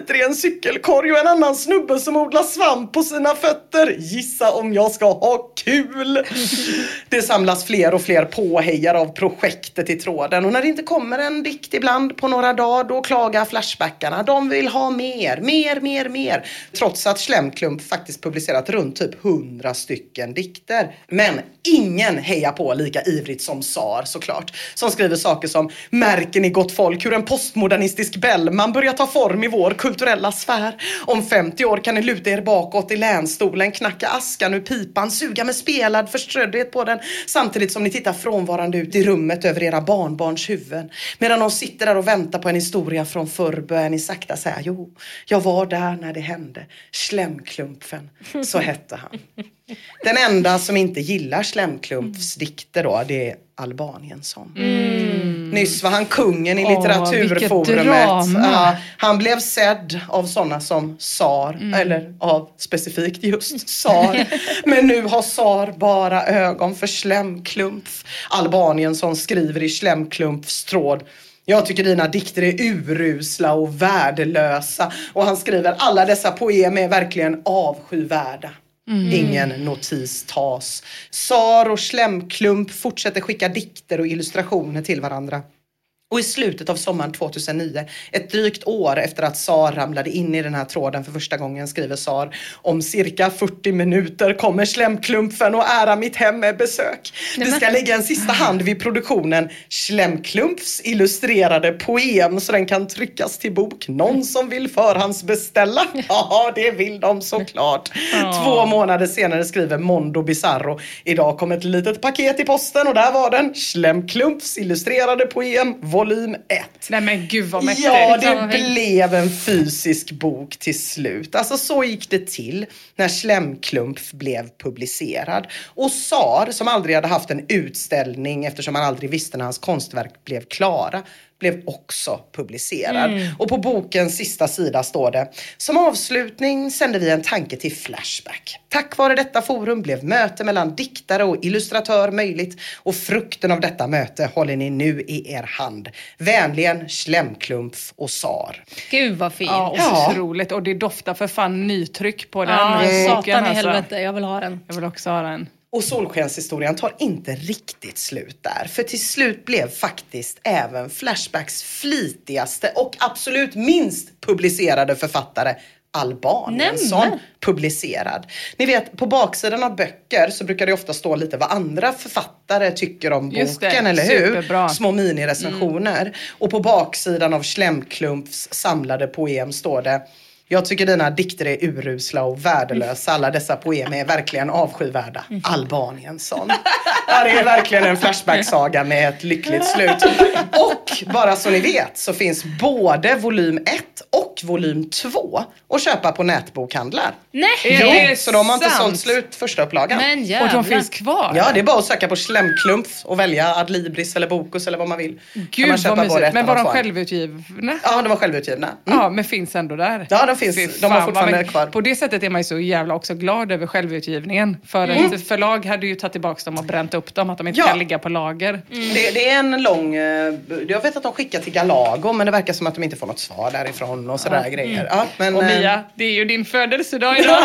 skiter i en cykelkorg och en annan snubbe som odlar svamp på sina fötter. Gissa om jag ska ha kul. Det samlas fler och fler påhejar av projektet i tråden. Och när det inte kommer en dikt ibland på några dagar, då klagar flashbackarna. De vill ha mer, mer, mer, mer. Trots att Slemklump faktiskt publicerat runt typ hundra stycken dikter. Men ingen hejar på lika ivrigt som Sar, såklart. Som skriver saker som: märker ni gott folk hur en postmodernistisk Bellman börjar ta form i vår kulturella sfär? Om femtio år kan ni luta er bakåt i länstolen, knacka askan ur pipan, suga med spelad förströddhet på den, samtidigt som ni tittar frånvarande ut i rummet över era barnbarns huvuden. Medan de sitter där och väntar på en historia från förr börjar ni sakta säga: jo, jag var där när det hände. Slemklumpfen, så hette han. Den enda som inte gillar Slemklumps dikter då, det är Albaniensson. Mm. Nyss var han kungen i litteraturforumet. Ja, han blev sedd av sådana som Sar, mm. eller av specifikt just Sar. Men nu har Sar bara ögon för Slemklump. Albaniensson skriver i Slemklumps tråd: jag tycker dina dikter är urusla och värdelösa. Och han skriver: alla dessa poem är verkligen avskyvärda. Mm. Ingen notis tas. Sar och Slemklump fortsätter skicka dikter och illustrationer till varandra. Och i slutet av sommaren tjugohundranio, ett drygt år efter att Sar ramlade in i den här tråden för första gången, skriver Sar: om cirka fyrtio minuter kommer Slemklumpen och ära mitt hem med besök. Det ska lägga en sista hand vid produktionen Slemklumps illustrerade poem så den kan tryckas till bok. Någon som vill förhandsbeställa? Ja, det vill de såklart. Oh. Två månader senare skriver Mondo Bizarro: idag kom ett litet paket i posten och där var den. Slemklumps illustrerade poem volym ett. Nej men gud vad mäktigt. Ja, det blev en fysisk bok till slut. Alltså så gick det till när Slemklump blev publicerad. Och Sar, som aldrig hade haft en utställning eftersom han aldrig visste när hans konstverk blev klara, blev också publicerad. Mm. Och på bokens sista sida står det: som avslutning sänder vi en tanke till Flashback. Tack vare detta forum blev möte mellan diktare och illustratör möjligt, och frukten av detta möte håller ni nu i er hand. Vänligen Slemklump och Sar. Gud vad fint. Ja, och ja. Otroligt. Och det doftar för fan nytryck på den. Ja, mm. satan i helvete. Jag vill ha den. Jag vill också ha den. Och solskenshistorien tar inte riktigt slut där. För till slut blev faktiskt även Flashbacks flitigaste och absolut minst publicerade författare, Albaniensson, publicerad. Ni vet, på baksidan av böcker så brukar det ofta stå lite vad andra författare tycker om boken, eller hur? Superbra. Små minirecensioner. Mm. Och på baksidan av Slemklumps samlade poem står det: jag tycker dina dikter är urusla och värdelösa. Alla dessa poem är verkligen avskyvärda. Albaniensson. Ja, det är verkligen en flashback-saga med ett lyckligt slut. Och bara så ni vet så finns både volym ett och volym två att köpa på nätbokhandlar. Nej, jo, så de har inte sålt slut första upplagan. Men och de finns kvar. Ja, det är bara att söka på Slemklump och välja Adlibris eller Bokus eller vad man vill. Gud man vad mysigt. Men var de självutgivna? Ja, de var självutgivna. Mm. Ja, men finns ändå där. Ja, de finns. De har fortfarande kvar. På det sättet är man ju så jävla också glad över självutgivningen. För mm. ett förlag hade ju tagit tillbaka dem och bränt upp dem. Att de inte ja. kan ligga på lager. Mm. Det, det är en lång... Jag vet att de skickar till Galago, men det verkar som att de inte får något svar därifrån och sådär ja. grejer. Mm. Ja, men, och Mia, det är ju din födelsedag idag.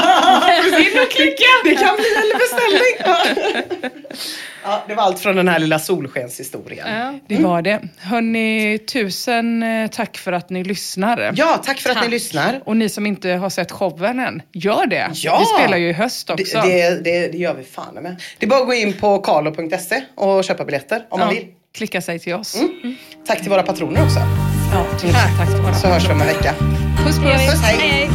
In och klicka! Det kan bli en beställning. Ja. Ja, det var allt från den här lilla solskenshistorien. Ja. Mm. Det var det. Hörrni, tusen tack för att ni lyssnar. Ja, tack för tack. att ni lyssnar. Och ni som inte har sett showen än, gör det. Ja. Vi spelar ju i höst också. Det, det, det, det gör vi fan med. Det är bara att gå in på carlo punkt se och köpa biljetter om ja. man vill. Klicka sig till oss. Mm. Mm. Tack till våra patroner också. Ja, tack. tack till våra Så hörs vi om en vecka. Puss, puss. Puss, hej. hej.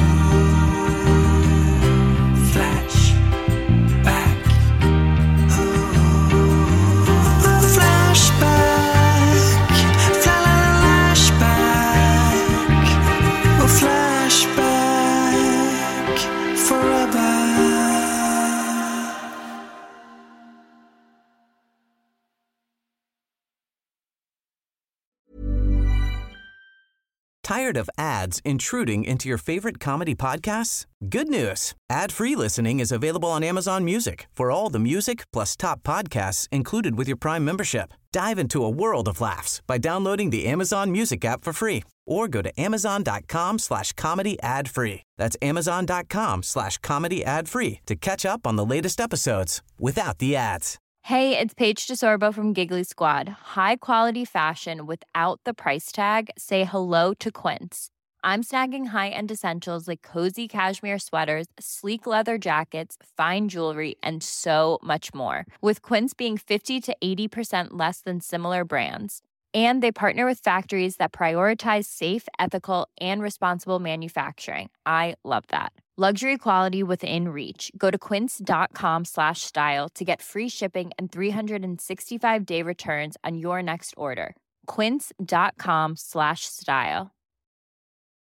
Tired of ads intruding into your favorite comedy podcasts? Good news. Ad-free listening is available on Amazon Music for all the music plus top podcasts included with your Prime membership. Dive into a world of laughs by downloading the Amazon Music app for free or go to amazon.com slash comedy ad free. That's amazon.com slash comedy ad free to catch up on the latest episodes without the ads. Hey, it's Paige DeSorbo from Giggly Squad. High quality fashion without the price tag. Say hello to Quince. I'm snagging high-end essentials like cozy cashmere sweaters, sleek leather jackets, fine jewelry, and so much more. With Quince being fifty to eighty percent less than similar brands. And they partner with factories that prioritize safe, ethical, and responsible manufacturing. I love that. Luxury quality within reach. Go to quince.com slash style to get free shipping and three sixty-five day returns on your next order. Quince.com slash style.